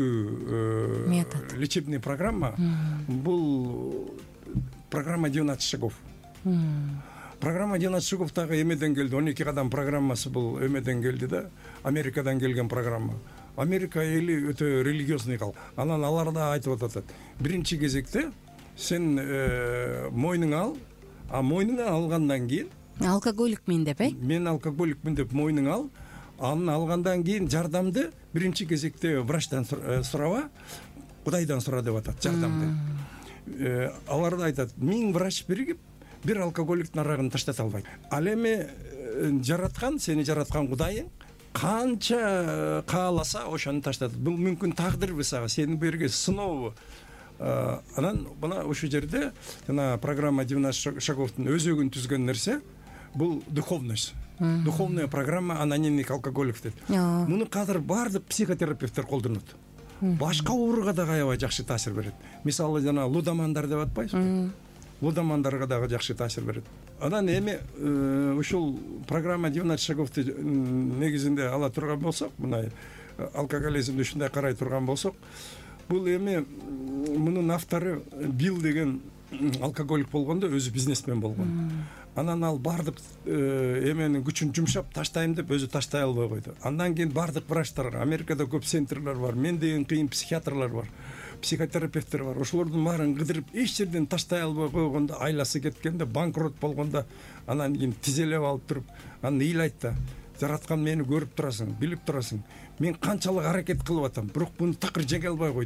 C: күчтүү лечебный программа бул программа 12 шагов. Программа 12 шагов дагы эмеден келди, 12 кадам программасы бул эмеден келди да, Америкадан келген программа. Америка эли өтө религиозный калк. Анан алар да айтып атат. Биринчи кезекте сен мойнуңа ал, мойнуңа алгандан кийин
B: алкоголикмин деп,
C: мен алкоголикмин деп мойнуңа ал. Аны алгандан кийин жардамды биринчи кезекте врачтан сураба, Кудайдан сура деп атат жардамды. Алар да айтат, 1000 врач биригип бир алкоголиктин арагын таштата албайт. Ал эми жараткан, сени жараткан Кудайың канча кааласа ошону таштатат. Бул мүмкүн тагдырбы сага, сени берген сынообу? Анан мына ушул жерде жана программа 12 шаговдун өзөгүн түзгөн нерсе бул духовность. Духовная программа анонимных алкоголиков дейт. Муну азыр баардык психотерапевттер колдонот. Башка ооруга дагы аябай жакшы таасир берет. Мисалы жана лудомандар деп атпайсызбы? Лудомандарга дагы жакшы таасир берет. Анан эми ушул программа 12 шаговду негизинде ала турган болсок, мына алкоголизмди ушундай карай турган болсок, бул эми мунун автору Билл деген алкоголик болгондо өзү бизнесмен болгон. Анан ал баардык эменин күчүн жумшап таштайм деп өзү таштай албай койду. Андан кийин баардык врачтар, Америкада көп центрлер бар, мен деген кыйын психиатрлар бар, психотерапевттер бар. Ошолордун баарын кыдырып эч жерден таштай албай койгондо, айласы кеткенде, банкрот болгондо, анан кийин тизелеп алып туруп, анан ыйлайт да. Жараткан мени көрүп турасың, билип турасың. Мен канчалык аракет кылып атам, бирок буну такыр жеңе албай койдум.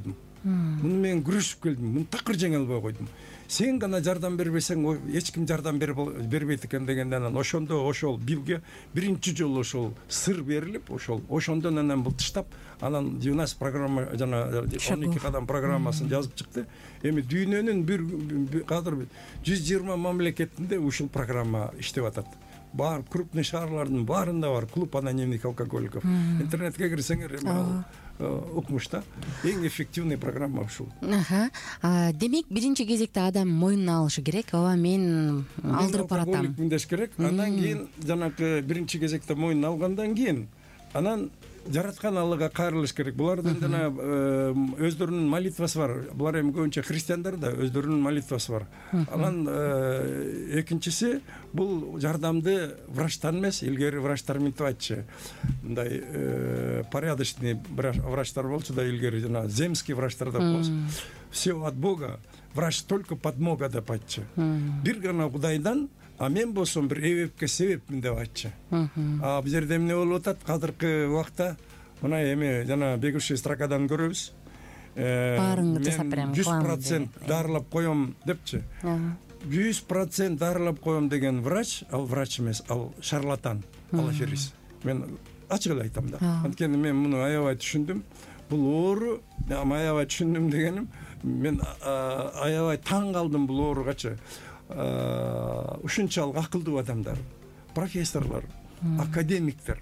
C: муну мен күрөшүп келдим, муну такыр жеңе албай койдум. Сен гана жардам бербесең эч ким жардам бербейт экен дегенде анан ошондо ошол бивге биринчи жолу ошол сыр берилип, ошондон анан былтыштап, анан 12 программа жана 12 кадам программасын жазып чыкты. Эми дүйнөнүн азыр 120 мамлекетинде ушул программа иштеп атат. Бар крупный шаарлардын баарында бар клуб анонимных алкоголиков. Интернетке кирсеңер эми укмуш да. Эң эффективный программа ушул.
B: Демек биринчи кезекте адам моюнуна алышы керек. Ооба, мен алдырып баратам
C: деш керек. Андан кийин жанагы биринчи кезекте моюнуна алгандан кийин анан жараткан Аллага кайрылыш керек. Булардын жана өздөрүнүн молитвасы бар. Булар эми көбүнчө христиандар да, өздөрүнүн молитвасы бар. Анан экинчиси бул жардамды врачтан эмес, илгери врачтар мынтип айтчу. Мындай порядочный врачтар болчу да, илгери жана земский врачтар деп болчу. Все от Бога, врач только подмога деп айтчу. Бир гана Кудайдан, а мен болсом бир эбепке себепмин деп айтчу. Бул жерде эмне болуп атат казыркы убакта? Мына эми жана бегущий строкадан көрөбүз.
B: Баарыңды жасап берем,
C: 100% дарылап коем депчи. 100% дарылап коем деген врач, ал врач эмес, ал шарлатан, ал аферист. Мен ачык эле айтам да. Анткени мен муну аябай түшүндүм. Бул оору, аябай түшүндүм дегеним, мен аябай таң калдым бул оорugачы. Ушунчалык акылдуу адамдар, профессорлор, академиктер,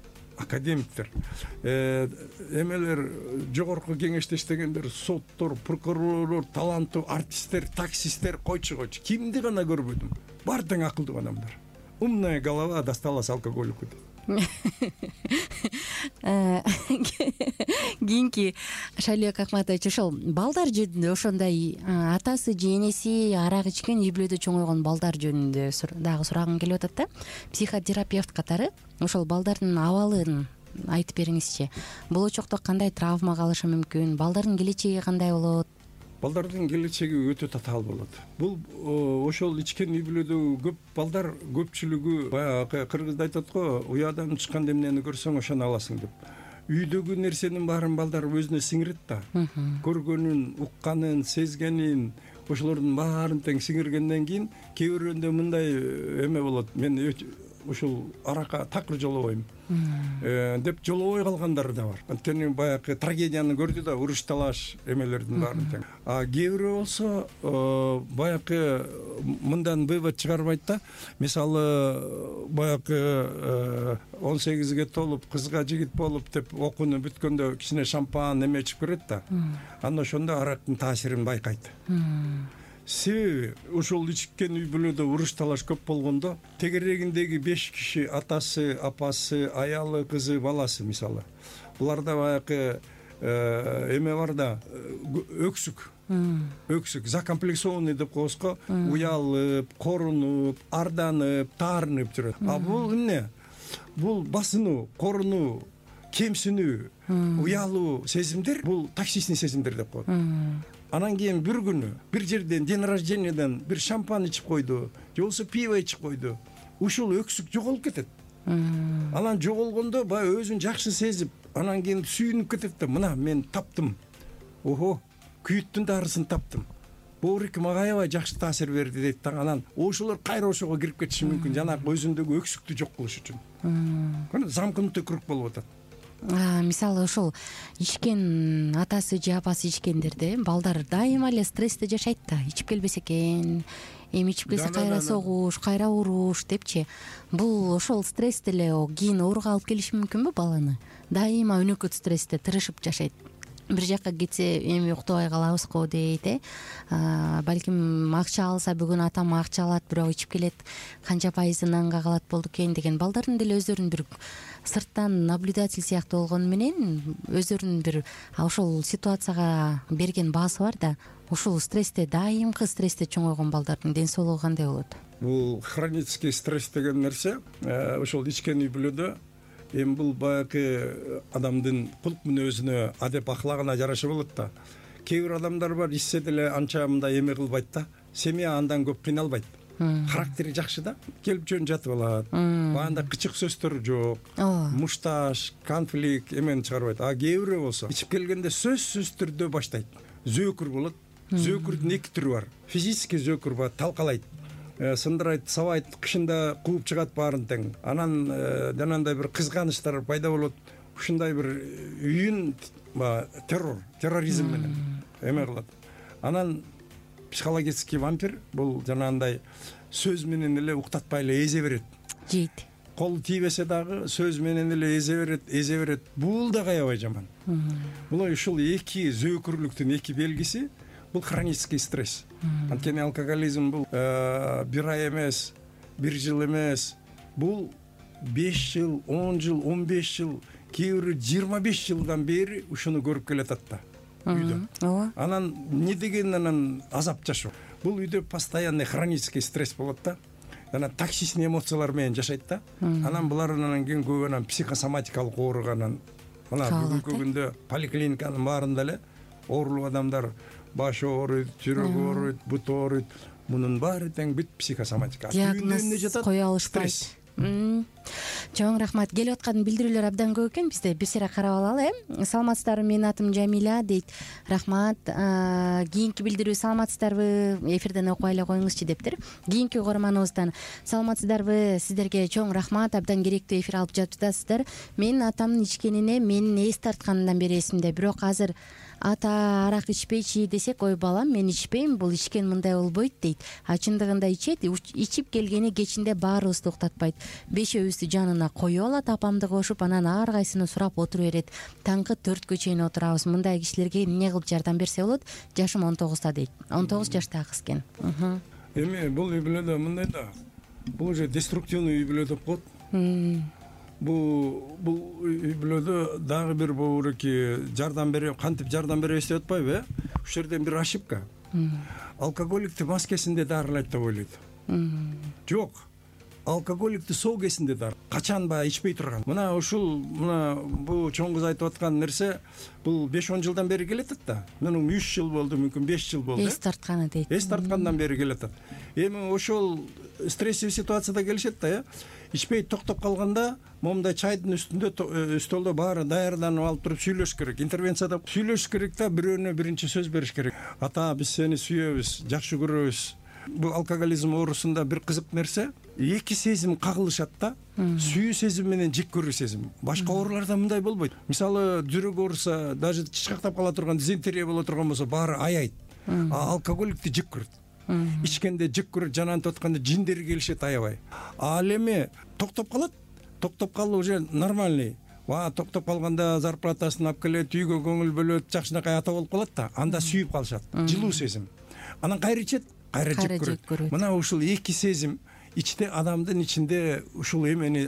C: эмелер, жогорку кеңеште иштегендер, соттор, прокурорлор, таланттуу артисттер, таксисттер, койчу кимди гана көрбөдүм. Баары тең акылдуу адамдар. Умная голова досталась алкоголику.
B: Кийинки Шайлебек Акматович, ошол балдар жөнүндө ошондой атасы же энеси арак ичкен, үй бүлөдө чоңойгон балдар жөнүндө дагы сурагым келип атат да. Психотерапевт катары ошол балдардын абалын айтып бериңизчи. Болочокто кандай травма калышы мүмкүн? Балдардын келечеги кандай болот?
C: Балдардын келечеги өтө татаал болот. Бул ошол ичкен үй бүлөдөгү көп балдар көпчүлүгү баягы кыргызда айтат го, уядан чыккан эмнени көрсөң ошону аласың деп. Үйдөгү нерсенин баарын балдар өзүнө сиңирет да. Көргөнүн, укканын, сезгенин, ошолордун баарын тең сиңиргенден кийин кээ бирөөндө мындай эме болот. Мен ушул аракка такыр жолобойм деп жолобой калгандар да бар. Анткени баягы трагедияны көрдү да, уруш талаш эмелердин баарын тең. Кээ бирөө болсо баягы мындан вывод чыгарбайт да. Мисалы баягы 18ге толуп, кызга жигит болуп деп окууну бүткөндө кичине шампан эме ичип көрөт да. Анан ошондо арактын таасирин байкайт. Себеби ушул ичкен үй бүлөдө уруш талаш көп болгондо тегерегиндеги 5 киши, атасы, апасы, аялы, кызы, баласы мисалы. Буларда баягы эме бар да, өксүк, закомплексованный деп коебузго, уялып, корунуп, арданып, таарынып жүрөт. Бул эмне? Бул басынуу, корунуу, кемсинүү, уялуу сезимдер, бул токсичный сезимдер деп коет. Анан кийин бир күнү бир жерден день рождениядан бир шампан ичип койду, же болбосо пиво ичип койду. Ушул өксүк жоголуп кетет. Анан жоголгондо баягы өзүн жакшы сезип, анан кийин сүйүнүп кетет да, мына мен таптым. Охо, күйүттүн дарысын таптым. Боорики мага аябай жакшы таасир берди дейт да. Анан ошолор кайра ошого кирип кетиши мүмкүн, жанагы өзүндөгү өксүктү жок кылыш үчүн. Замкнутый круг болуп атат.
B: Мисалы ошол ичкен атасы же апасы ичкендерде балдар дайыма эле стрессте жашайт да. Ичип келбесе экен, эми ичип келсе кайра согуш, кайра уруш депчи. Бул ошол стресс деле кийин ооруга алып келиши мүмкүнбү баланы? Дайыма өнөкөт стрессте тырышып жашайт. Бир жакка кетсе эми уктабай калабызго дейт, балким акча алса бүгүн атам акча алат, бирок ичип келет, канча пайызы нанга калат болду экен деген балдардын деле өздөрүнүн бир сырттан наблюдатель сыяктуу болгону менен өздөрүнүн бир ошол ситуацияга берген баасы бар да. Ушул стрессте, дайымкы стрессте чоңойгон балдардын ден соолугу кандай болот?
C: Бул хронический стресс деген нерсе ошол ичкен үй бүлөдө эми бул баягы адамдын кулк мүнөзүнө, адеп аклагына жараша болот да. Кээ бир адамдар бар, ичсе деле анча мындай эме кылбайт да. Семья андан көп кыйналбайт. Характери жакшы да, келип жөн жатып алат. Баанда кычык сөздөр жок, мушташ, конфликт эмени чыгарбайт. Кээ бирөө болсо ичип келгенде сөзсүз түрдө баштайт. зөкүр болот. Зөкүрдүн эки түрү бар. Физический зөкүр бар, талкалайт, сындырайт, сабайт, кышында кууп чыгат баарын тең. Анан жанагындай бир кызганычтар пайда болот. Ушундай бир үйүн терроризм менен эме кылат. Анан психологический вампир бул жанагындай сөз менен эле уктатпай эле эзе берет.
B: Жейт.
C: Кол тийбесе дагы сөз менен эле эзе берет. Бул да аябай жаман. Бул ушул эки зөөкүрлүктүн эки белгиси бул хронический стресс. Анткени алкоголизм бул бир ай эмес, бир жыл эмес. Бул 5 жыл, 10 жыл, 15 жыл, кээ бири 25 жылдан бери ушуну көрүп келатат да үйдө.
B: Ооба.
C: Анан не деген анан азап жашоо. Бул үйдө постоянный хронический стресс болот да. Анан токсичный эмоциялар менен жашайт да. Анан булар анан кийин көп анан психосоматикалык ооруганан мына бүгүнкү күндө поликлиниканын баарында эле оорулуу адамдар башы ооруйт, жүрөгү ооруйт, буту ооруйт. Мунун баары тең бүт психосоматика.
B: Диагноз кое алышпайт. Чоң рахмат. Келип аткан билдирүүлөр абдан көп экен. Бизде бир сыйра карап алалы. Саламатсыздарбы? Менин атым Жамиля дейт. Рахмат. Кийинки билдирүү саламатсыздарбы? Эфирден окуй эле коюңузчу дептир. Кийинки угарманыбыздан саламатсыздарбы? Сиздерге чоң рахмат. Абдан керектүү эфир алып жатасыздар. Менин атамдын ичкенине менин эс тартканымдан бери эсимде. Бирок азыр ата арак ичпейчи десек, ой балам, мен ичпейм, бул ичкен мындай болбойт дейт. Чындыгында ичет, ичип келгени кечинде баарыбызды уктатпайт. Бешөөбүздү жанына коюп алат, апамды кошуп, анан ар кайсыны сурап отура берет. Таңкы 4кө чейин отурабыз. Мындай кишилерге эмне кылып жардам берсе болот? Жашым 19 дейт. 19 жаштагы кыз экен.
C: Эми бул үй бүлөдө мындай да. Бул уже деструктивный үй бүлө деп коет. Бул үй бүлөдө дагы бир бууреки жардам бере, кантип жардам беребиз деп атпайбы, Ушул жерден бир ошибка. Алкоголикти мас кезинде дарылайт деп ойлойт. Жок. Алкоголикти соо кезинде дар. Качан баягы ичпей турган. Мына бул чоң кыз айтып аткан нерсе бул 5-10 жылдан бери келатат да. Менин 3 жыл болду, мүмкүн 5 жыл болду.
B: Эс тартканы дейт.
C: Эс тарткандан бери келатат. Эми ошол стрессовый ситуацияда келишет да, ичпей токтоп калганда момундай чайдын үстүндө столдо баары даярданып алып туруп сүйлөш керек. Интервенцияда сүйлөш керек да, бирөөнө биринчи сөз бериш керек. Ата, биз сени сүйөбүз, жакшы көрөбүз. Бул алкоголизм оорусунда бир кызык нерсе, эки сезим кагылышат да. Сүйүү сезим менен жек көрүү сезим. Башка ооруларда мындай болбойт. Мисалы, жүрөк ооруса, даже чычкактап кала турган, дизентерия боло турган болсо баары аябайт. Алкоголикти жек көрөт. Ичкенде жек көрөт, жанантып атканда жиндери келишет аябай. Ал эми токтоп калат. Токтоп калып уже нормальный. Токтоп калганда зарплатасын алып келет, үйгө көңүл бөлөт, жакшынакай ата болуп калат да. Анда сүйүп калышат. Жылуу сезим. Анан кайра ичет, кайра жек көрөт. Мына ушул эки сезим ичте, адамдын ичинде ушул эмени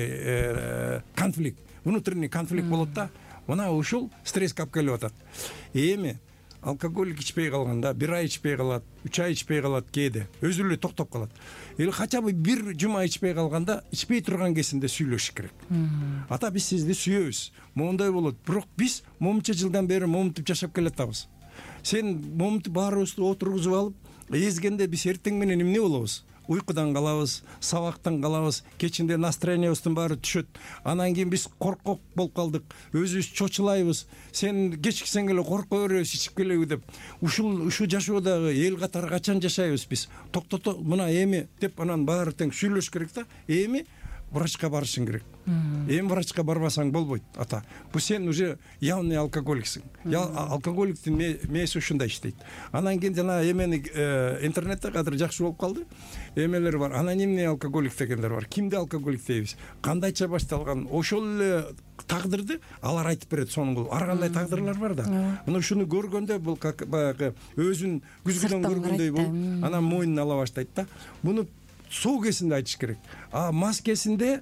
C: аябай конфликт, внутренний конфликт болот да. Мына ушул стресске алып келип атат. Эми алкоголик ичпей калганда, 1 ай ичпей калат, 3 ай ичпей калат кээде, өзү эле токтоп калат. Или хотя бы 1 жума ичпей калганда, ичпей турган кезинде сүйлөшүш керек. Ата, биз сизди сүйөбүз. Моундай болот. Бирок биз момунча жылдан бери момунтуп жашап келатабыз. Сен момунтуп баарыбызды отургузуп алып, эзгенде биз эртең менен эмне болобуз? Уйкудан калабыз, сабактан калабыз, кечинде настроениябыздын баары түшөт. Анан кийин биз коркок болуп калдык, өзүбүз чочулайбыз. Сен кечиксең эле корко беребиз, ичип келеби деп. Ушул жашоодагы эл катары качан жашайбыз биз? Токтото, мына эми деп анан баары тең сүйлөш керек да. Эми врачка барышың керек. Эми врачка барбасаң болбойт, ата. Бу сен уже явный алкоголиксиң. Алкоголиктин мээси ушундай иштейт. Анан кийин жана эмени интернетте кадыр жакшы болуп калды. Эмелер бар. Анонимный алкоголик дегендер бар. Кимди алкоголик дейбиз? Кандайча башталган? Ошол эле тагдырды алар айтып берет сонун. Ар кандай тагдырлар бар да. Мына ушуну көргөндө бул баягы өзүн күзгүдөн көргөндөй болуп, анан мойнуна ала баштайт да. Муну соо кезинде айтыш керек. Мас кезинде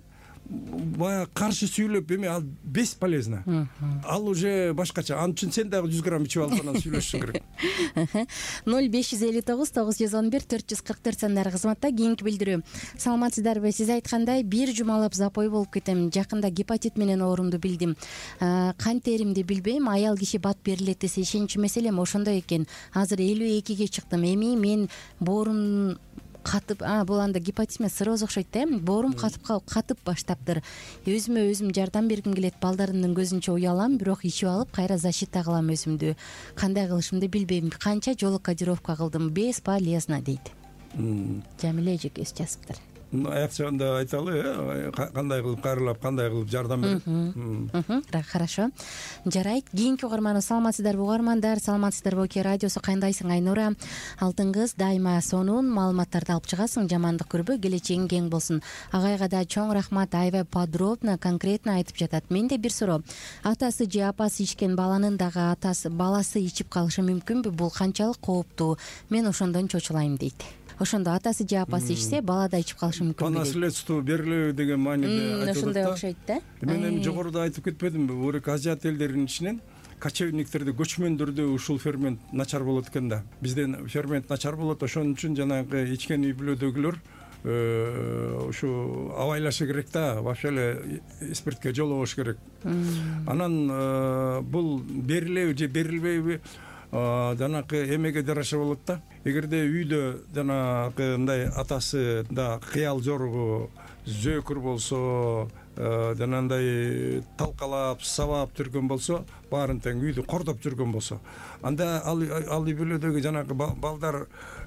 C: каршы сүйлөп эми ал бесполезно. Ал уже башкача. Ал үчүн сен дагы 100 грамм ичип алып анан сүйлөшүшүң керек.
B: 0559 911 444 сандары кызматта. Кийинки билдирүү. Саламатсыздарбы? Сиз айткандай 1 жумалап запой болуп кетем. Жакында гепатит менен оорумду билдим. Кан теримди билбейм. Аял киши бат берилет десе ишенчү маселем ошондой экен. Азыр 52ге чыктым. Эми мен боорум катып, бул анда гепатит эмес, цирроз окшойт да, боорум катып баштаптыр. Өзүмө өзүм жардам бергим келет, балдарымдын көзүнчө уялам, бирок ичип алып кайра защита кылам өзүмдү. Кандай кылышымды билбейм. Канча жолу кодировка кылдым, бесполезно дейт. Жамиле эжекебиз жазыптыр.
C: Аяк жагында айталы, кандай кылып кайрылап, кандай кылып жардам берет.
B: Хорошо. Жарайт. Кийинки угарманыбыз, саламатсыздарбы угармандар? Саламатсыздарбы Оке радиосу? Кандайсың Айнура? Алтын кыз, дайыма сонун маалыматтарды алып чыгасың, жамандык көрбөй, келечегиң кең болсун. Агайга да чоң рахмат, аябай подробно, конкретно айтып жатат. Менде бир суроо. Атасы же апасы ичкен баланын дагы баласы ичип калышы мүмкүнбү? Бул канчалык кооптуу? Мен ошондон чочулайм дейт. Ошондо атасы же апасы ичсе, бала да ичип калышы мүмкүн.
C: По наследству берилеби деген мааниде айтылат.
B: Ошондой окшойт да.
C: Мен эми жогоруда айтып кетпедимби? Бурек Азиат элдеринин ичинен кочевниктерде, көчмөндөрдө ушул фермент начар болот экен да. Бизден фермент начар болот, ошон үчүн жанагы ичкен үй бүлөдөгүлөр ушу абайлашы керек да, вообще эле спиртке жолобош керек. Анан бул берилеби же берилбейби, жанагы эмеге жараша болот да. Эгерде үйдө жанагы мындай атасы да кыял жоругу, зөөкүр болсо, жанагындай талкалап, сабап жүргөн болсо, баарын тең үйдү кордоп жүргөн болсо, анда ал үй бүлөдөгү жанагы балдар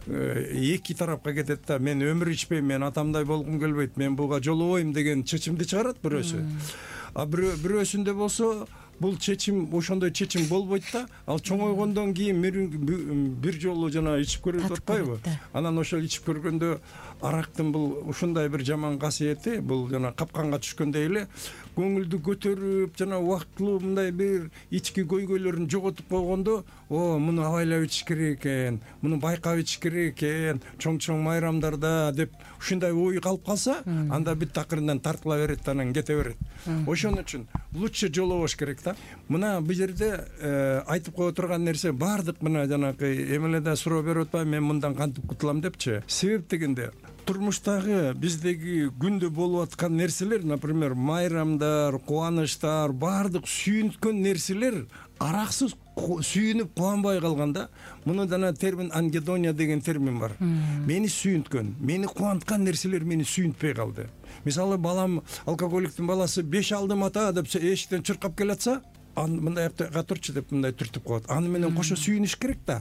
C: эки тарапка кетет да. Мен өмүр ичпейм, мен атамдай болгум келбейт, мен буга жолобойм деген чечимди чыгарат бирөөсү. Бирөөсүндө болсо бул чечим, ошондой чечим болбойт да. Ал чоңойгондон кийин бир жолу жана ичип көрүп атпайбы? Анан ошол ичип көргөндө арактын бул ушундай бир жаман касиети, бул жана капканга түшкөндөй эле көңүлдү көтөрүп, жана убактылуу мындай бир ички көйгөйлөрүн жоготуп койгондо, муну абайлап ичиш керек экен, муну байкап ичиш керек экен, чоң майрамдарда деп ушундай ой калып калса, анда бүт акырындан тартыла берет, анан кете берет. Ошон үчүн лучше жолобош керек да. Мына бул жерде айтып кое турган нерсе, бардык мына жанагы эмеледе суроо берип атпайбы, мен мындан кантип кутулам депчи. Себеп дегенде турмуштагы биздеги күндө болуп аткан нерселер, например, майрамдар, кубанычтар, бардык сүйүнткөн нерселер араксыз сүйүнүп кубанбай калганда, муну жана термин ангедония деген термин бар. Мени сүйүнткөн, мени кубанткан нерселер мени сүйүнтпөй калды. Мисалы, балам, алкоголиктин баласы 5 алдым ата деп эшиктен чыркап келатса, мындай турчу деп мындай түртүп коет. Аны менен кошо сүйүнүш керек да.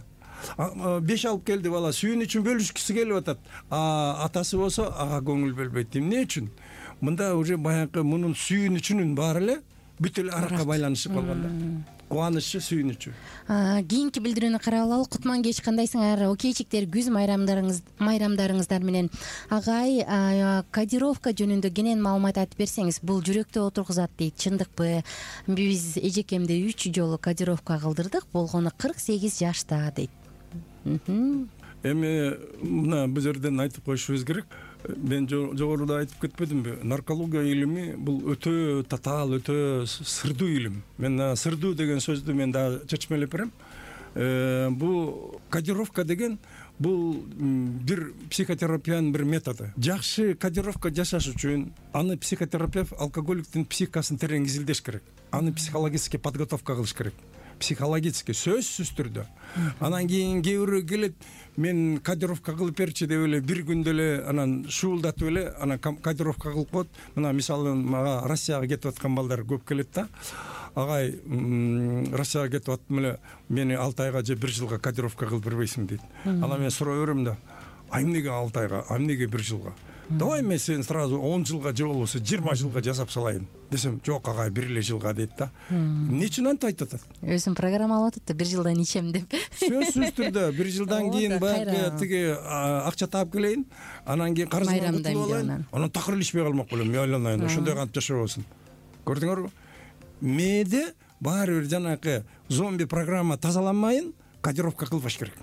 C: 5 алып келди бала, сүйүн үчүн бөлүшкүсү келип атат. Атасы болсо ага көңүл бөлбөйт. Эмне үчүн? Мында уже баягы мунун сүйүнүчүнүн баары эле бүт эле аракка байланышып калган да. Кубанычы, сүйүнүчү.
B: Кийинки билдирүүнү карап алалы. Кутман кеч, кандайсыңар? Окейчиктер, күз майрамдарыңыздар менен. Агай, кодировка жөнүндө кенен маалымат айтып берсеңиз, бул жүрөктө отургузат дейт. Чындыкпы? Биз эжекемди 3 жолу кодировка кылдырдык, болгону 48 жашта дейт.
C: Эми мына бул жерден айтып коюшубуз керек. Мен жогоруда айтып кетпедимби? Наркология илими бул өтө татаал, өтө сырдуу илим. Мен сырдуу деген сөздү мен да чечмелеп берем. Бул кодировка деген бул бир психотерапиянын бир методу. Жакшы кодировка жасаш үчүн аны психотерапевт алкоголиктин психикасын терең изилдеш керек. Аны психологический подготовка кылыш керек. Психологически сөзсүз түрдө. Анан кийин кээ бирөө келет, мен кодировка кылып берчи деп эле бир күндө эле анан шуулдатып эле анан кодировка кылып коет. Мына мисалы мага Россияга кетип аткан балдар көп келет да. Агай, Россияга кетип аттым эле, мени 6 айга же 1 жылга кодировка кылып бербейсиң дейт. Анан мен суроо берем да. Эмнеге 6 айга, эмнеге 1 жылга? Давай мен сен сразу 10 жылга же болбосо 20 жылга жасап салайын десем, жок агай, 1 эле жылга дейт да. Эмне үчүн антип айтып атат?
B: Өзүн программалап атат да, 1 жылдан ичем деп.
C: Сөзсүз түрдө 1 жылдан кийин баягы тиги акча таап келейин, анан кийин карызымдан кутулуп алайын, анан такыр эле ичпей калмак болом, мен ойлонойн, ошондой кантип жашабосун. Көрдүңөрбү? Мээде баары бир жанагы зомби программа тазаланмайын, кодировка кылбаш керек.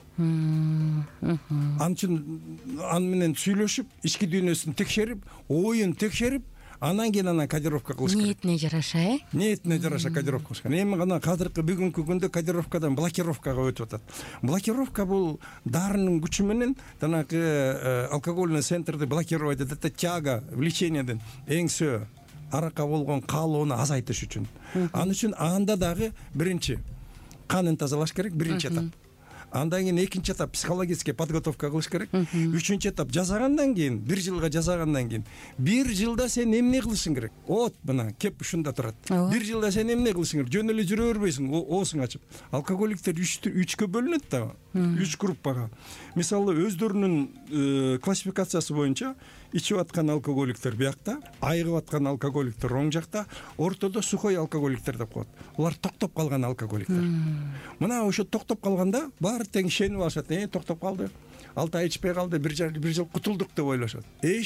C: Ан үчүн аны менен сүйлөшүп, ички дүйнөсүн текшерип, оюн текшерип, анан кийин анан кодировка кылыш керек.
B: Ниетине жараша,
C: Ниетине жараша кодировка кылыш керек. Эми гана азыркы бүгүнкү күндө кодировкадан блокировкага өтүп атат. Блокировка бул дарынын күчү менен жанагы алкогольный центрди блокировать этет, тяга, влечениеден эңсөө, аракка болгон каалоону азайтыш үчүн. Ан үчүн анда дагы биринчи канын тазалаш керек, биринчи этап. Андан кийин экинчи этап психологический подготовка кылыш керек. Үчүнчү этап жасагандан кийин, 1 жылга жасагандан кийин 1 жылда сен эмне кылышың керек? Вот мына кеп ушунда турат. 1 жылда сен эмне кылышың керек? Жөн эле жүрө бербейсиң, оосуң ачып. Алкоголиктер 3кө бөлүнөт да, 3 группага. Мисалы өздөрүнүн классификациясы боюнча ичип аткан алкоголиктер биякта, айыгып аткан алкоголиктер оң жакта, ортодо сухой алкоголиктер деп коет. Улар токтоп калган алкоголиктер. Мына ошо токтоп калганда баары тең ишенип алышат. Токтоп калды. 6 ай ичпей калды, 1 жыл кутулдук деп ойлошот.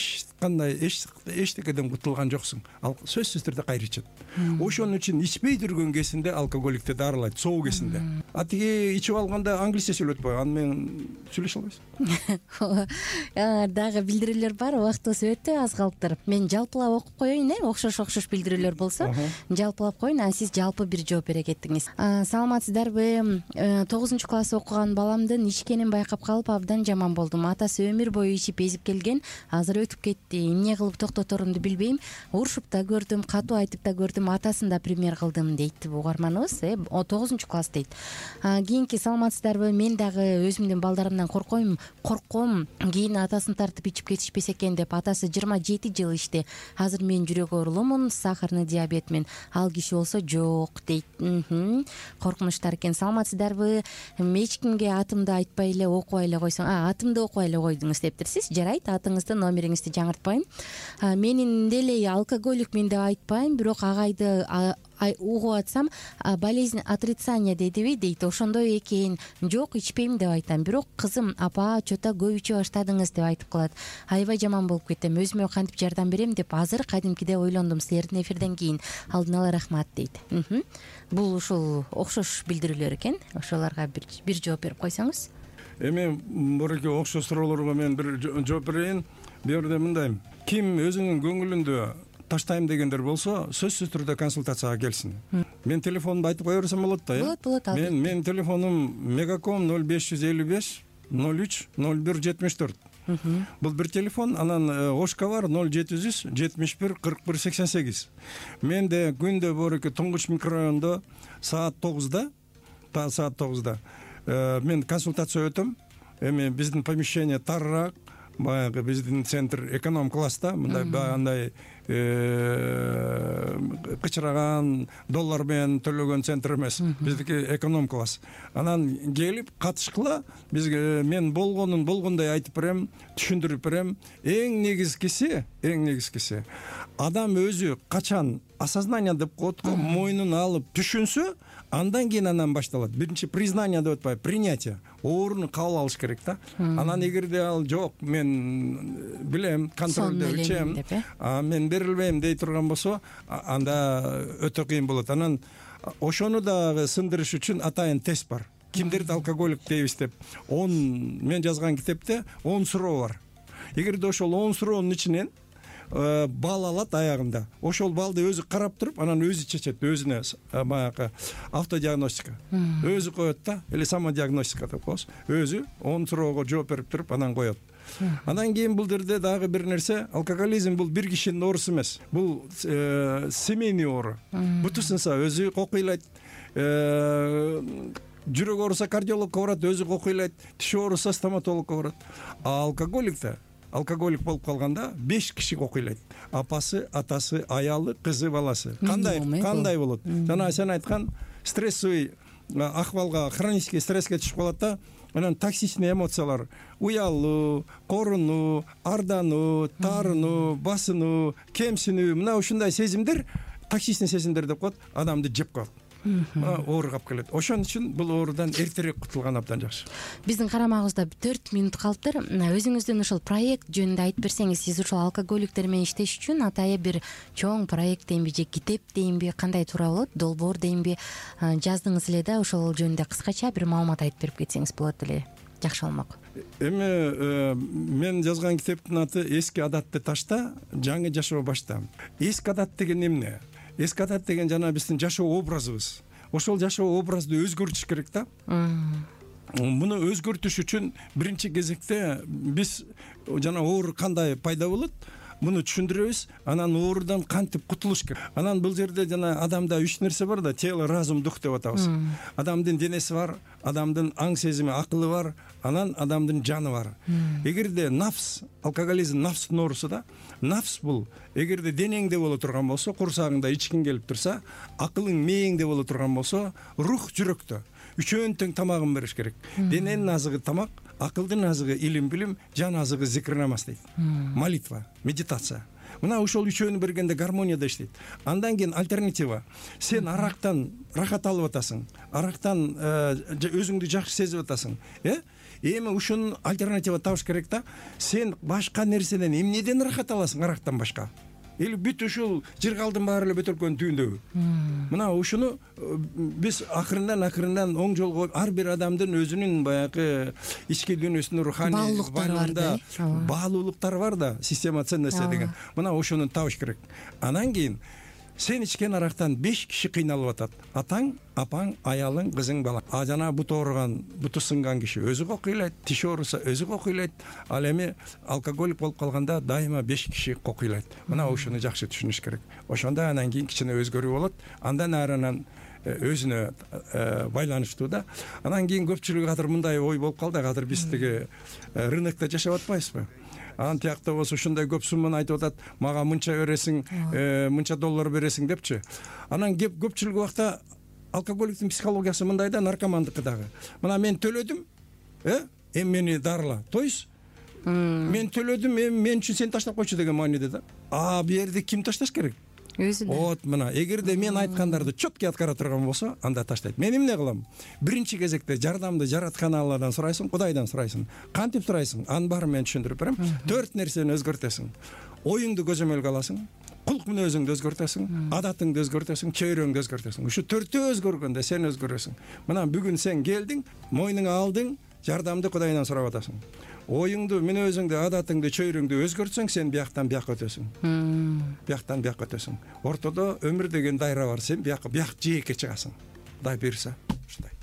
C: Эчтекеден кутулган жоксуң. Сөзсүз түрдө кайра ичет. Ошон үчүн ичпей жүргөн кезинде алкоголикти дарылайт, соо кезинде. А тиги ичип алганда англисче сүйлөтүп кой, аны менен сүйлөшө албайсың.
B: Дагы билдирүүлөр бар, убактыбыз өтө аз калыптыр. Мен жалпылап окуп коеюн, окшош билдирүүлөр болсо, жалпылап коеюн, а сиз жалпы бир жооп бере кеттиңиз. Саламатсыздарбы? 9 класс окуган баламдын ичкенин байкап калып, абдан жаман болдум. Атасы өмүр бою ичип эзип келген, азыр өтүп кетти. Эмне кылып токтоторумду билбейм. Урушуп да көрдүм, катуу айтып да көрдүм, атасын да пример кылдым дейт угарманыбыз. 9 класс дейт. Кийинки саламатсыздарбы? Мен дагы өзүмдүн балдарымдан корком. Кийин атасын тартып ичип кетишпесе экен деп. Атасы 27 жыл ичти. Азыр мен жүрөк оорулумун, сахарный диабетмен. Ал киши болсо жок дейт. Коркунучтар экен. Саламатсыздарбы? Эч кимге атымды айтпай эле, окубай эле койсоң, атымды окубай эле койдуңуз дептирсиз. Жарайт, атыңызды, номериңизди жаңыртпайм. Менин деле алкоголикмин деп айтпайм, бирок агайды угуп атсам, болезнь отрицания дейдиби дейт. Ошондой экен. Жок, ичпейм деп айтам. Бирок кызым, апа, чота көп ичип баштадыңыз деп айтып калат. Аябай жаман болуп кетем. Өзүмө кантип жардам берем деп азыр кадимкиде ойлондум силердин эфирден кийин. Алдын ала рахмат дейт. Бул ушул окшош билдирүүлөр экен. Ошолорго бир жооп берип койсоңуз.
C: Эми буруки окшош суроолорго мен бир жооп берейин. Бу жерде мындай: ким өзүнүн көңүлүндө таштайм дегендер болсо, сөзсүз түрдө консультацияга келсин. Мен телефонумду айтып кое берсем болот да. Болот. Мен телефонум Мегаком 0555 03 01 74. Бул бир телефон, анан Ошка бар 0700 71 41 88. Менде күндө боруки Туңгуч микрорайондо саат 9да мен консультация өтөм. Эми биздин помещение тарыраак, баягы биздин центр эконом класста, мындай андай кычыраган доллар менен төлөгөн центр эмес. Биздики эконом класс. Анан келип катышкыла, бизге мен болгондой айтып берем, түшүндүрүп берем. Эң негизгиси адам өзү качан осознание деп коет, мойнун алып түшүнсө, андан кийин анан башталат. Биринчи признание деп атпайбы, принятие. Ооруну кабыл алыш керек да. Анан эгерде ал жок, мен билем, контролдо ичем, мен берилбейм дей турган болсо, анда өтө кыйын болот. Анан ошону дагы сындырыш үчүн атайын тест бар. Кимдерди алкоголик дейбиз деп. Мен жазган китепте 10 суроо бар. Эгерде ошол 10 суроонун ичинен бал алат аягында, ошол балды өзү карап туруп, анан өзү чечет, өзүнө баягы автодиагностика. Өзү коет да, или самодиагностика деп коебуз. Өзү 10 суроого жооп берип туруп, анан коет. Андан кийин бул жерде дагы бир нерсе, алкоголизм бул бир кишинин оорусу эмес. Бул семейный оору. Бутусунса өзү кокуйлайт. Жүрөк ооруса кардиологко барат, өзү кокуйлайт. Тиш ооруса стоматологко барат. А алкоголик болуп калганда 5 киши кокуйлайт. Апасы, атасы, аялы, кызы, баласы. Кандай болот? Жана сен айткан стрессовый акыбалга, хронический стресске түшүп калат да, анан токсичный эмоциялар, уялуу, корунуу, ардануу, таарынуу, басынуу, кемсинүү, мына ушундай сезимдер, токсичный сезимдер деп коет, адамды жеп коет. Ооругап келет. Ошон үчүн бул оорудан эртерээк кутулган абдан жакшы. Биздин
B: карамагыбызда 4 минут калыптыр. Өзүңүздүн ушул проект жөнүндө айтып берсеңиз, сиз ушул алкоголиктер менен иштеш үчүн атайын бир чоң проект дейинби же китеп дейинби, кандай туура болот? Долбоор дейинби жаздыңыз эле да, ошол жөнүндө кыскача бир маалымат айтып берип кетсеңиз болот эле. Жакшы болмок.
C: Эми мен жазган китептин аты «Эски адатты ташта, жаңы жашоо башта». Эски адат деген эмне? Эски адат деген жана биздин жашоо образыбыз. Ошол жашоо образды өзгөртүш керек да. Муну өзгөртүш үчүн биринчи кезекте биз жана оору кандай пайда болот? муну түшүндүрөбүз, анан оорудан кантип кутулуш керек. Анан бул жерде жана адамда 3 нерсе бар да, тело, разум, дух деп атабыз. Адамдын денеси бар, адамдын аң сезими, акылы бар, анан адамдын жаны бар. Эгерде нафс, алкоголизм нафстын оорусу да, нафс бул эгерде денеңде боло турган болсо, курсагыңда ичкиң келип турса, акылың мээңде боло турган болсо, рух жүрөктө. Үчөөнүн тең тамагын бериш керек. Дененин азыгы тамак, акылдын азыгы илим билим, жан азыгы зикир намаз дейт. Молитва, медитация. Мына ошол үчөөнү бергенде гармонияда иштейт. Андан кийин альтернатива. Сен арактан рахат алып атасың, арактан өзүңдү жакшы сезип атасың. Эми ушунун альтернатива табыш керек да. Сен башка нерседен эмнеден рахат аласың арактан башка? Или бүт ушул жыргалдын баары эле бөтөлкөнүн түйүндөбү? Мына ушуну биз акырындан оң жолго, ар бир адамдын өзүнүн баягы ички дүйнөсүнүн руханий баалуулуктары бар да, система ценностей деген. Мына ошону табыш керек. Анан кийин сен ичкен арактан 5 киши кыйналып атат. Атаң, апаң, аялың, кызың, балаң. Жана буту ооруган, буту сынган киши өзү кокуйлайт, тиши ооруса өзү кокуйлайт. Ал эми алкоголик болуп калганда дайыма 5 киши кокуйлайт. Мына ошону жакшы түшүнүш керек. Ошондо анан кийин кичине өзгөрүү болот. Андан ары өзүнө байланыштуу да. Анан кийин көпчүлүк азыр мындай ой болуп калды, азыр биз тиги рынокто жашап атпайбызбы? Анан тиякта болсо ушундай көп сумманы айтып атат, мага мынча бересиң, мынча доллар бересиң депчи. Анан көпчүлүк убакта алкоголиктин психологиясы мындай да, наркомандыкы дагы. Мына мен төлөдүм, эми мени дарыла. То есть мен төлөдүм, эми мен үчүн сен таштап койчу деген мааниде да. Бу жерде ким ташташ керек?
B: Өзү.
C: Вот мына, эгерде мен айткандарды четко аткара турган болсо, анда таштайт. Мен эмне кылам? Биринчи кезекте жардамды жаратканалардан сурайсың, Кудайдан сурайсың. Кантип сурайсың? Анын баарын мен түшүндүрүп берем. 4 нерсени өзгөртөсүң. Оюңду көзөмөлгө аласың, кулк мүнөзүңдү өзгөртөсүң, адатыңды өзгөртөсүң, чөйрөңдү өзгөртөсүң. Ушу 4төө өзгөргөндө сен өзгөрөсүң. Мына бүгүн сен келдиң, мойнуңа алдың, жардамды Кудайдан сурап атасың. Оюңду, мүнөзүңдү, адатыңды, чөйрөңдү өзгөртсөң, сен бияктан бияка өтөсүң. Бияктан бияка өтөсүң. Ортодо өмүр деген дайра бар, сен бияк жээкке чыгасың. Кудай буйрса, ушундай.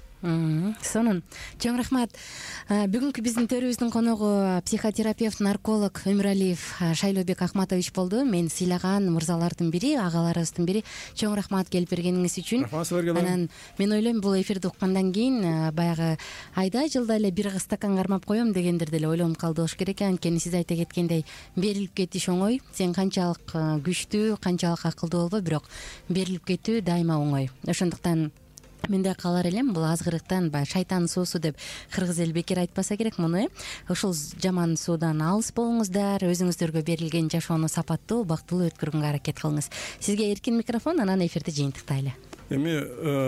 B: Сонун. Чоң рахмат. Бүгүнкү биздин төрүбүздүн коногу психотерапевт, нарколог Өмүралиев Шайлообек Акматович болду. Мен сыйлаган мырзалардын бири, агаларыбыздын бири. Чоң рахмат келип бергениңиз үчүн.
C: Рахмат силерге.
B: Анан мен ойлойм, бул эфирди уккандан кийин баягы айда жылда эле бир стакан кармап коем дегендер деле ойлонуп калды болуш керек. Анткени сиз айта кеткендей, берилип кетиш оңой. Сен канчалык күчтүү, канчалык акылдуу болбо, бирок берилип кетүү дайыма оңой. Ошондуктан менде калар элем, бул азгырыктан баягы шайтан суусу деп кыргыз эл бекер айтпаса керек муну. Ушул жаман суудан алыс болуңуздар, өзүңүздөргө берилген жашоону сапаттуу, бактылуу өткөргөнгө аракет кылыңыз. Сизге эркин микрофон, анан эфирди жыйынтыктайлы.
C: Эми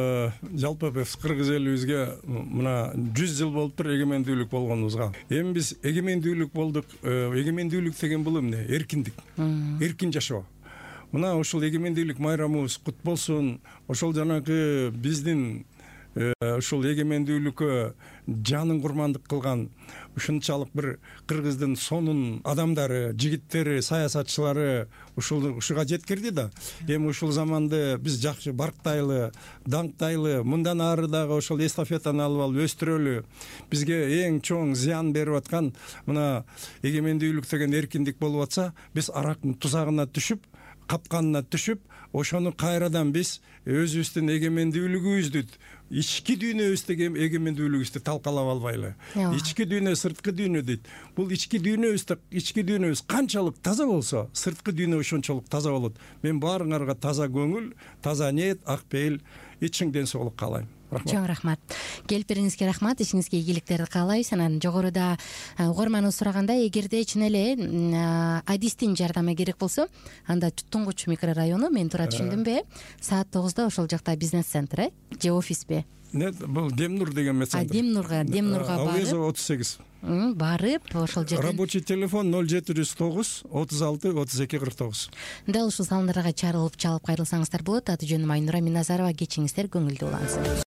C: жалпы биз кыргыз элибизге мына 100 жыл болуптур эгемендүүлүк болгонубузга. Эми биз эгемендүүлүк болдук. Эгемендүүлүк деген бул эмне? Эркиндик. Эркин жашоо. Мына ушул эгемендүүлүк майрамыбыз кут болсун. Ошол жанагы биздин ушул эгемендүүлүккө жанын курмандык кылган ушунчалык бир кыргыздын сонун адамдары, жигиттери, саясатчылары ушуга жеткирди да. Эми ушул заманды биз жакшы барктайлы, даңктайлы, мындан ары дагы ошол эстафетаны алып өстүрөлү. Бизге эң чоң зыян берип аткан мына эгемендүүлүк деген эркиндик болуп атса, биз арактын тузагына түшүп, капканына түшүп, ошону кайрадан биз өзүбүздүн эгемендүүлүгүбүздү, ички дүйнөбүздү эгемендүүлүгүбүздү талкалап албайлы. Ички дүйнө, сырткы дүйнө дейт. Бул ички дүйнөбүз канчалык таза болсо, сырткы дүйнө ошончолук таза болот. Мен баарыңарга таза көңүл, таза ниет, ак пейил, чың ден соолук каалайм.
B: Чоң рахмат. Келип бериңизге рахмат. Ишиңизге ийгиликтерди каалайбыз. Анан жогоруда угарманыбыз сурагандай, эгерде чын эле адистин жардамы керек болсо, анда Туңгуч микрорайону, мен туура түшүндүмбү? Саат 9-да ошол жакта бизнес-центр, же офиспи?
C: Бул Демнур деген медцентр.
B: Демнурга
C: барып. 38.
B: Барып, ошол жерден.
C: Рабочий телефон 0709 36 32 49.
B: Дал ушул салондарга чалып кайрылсаңыздар болот. Аты жөнүм Айнура Миназарова. Кечиңиздер көңүлдүү улансын.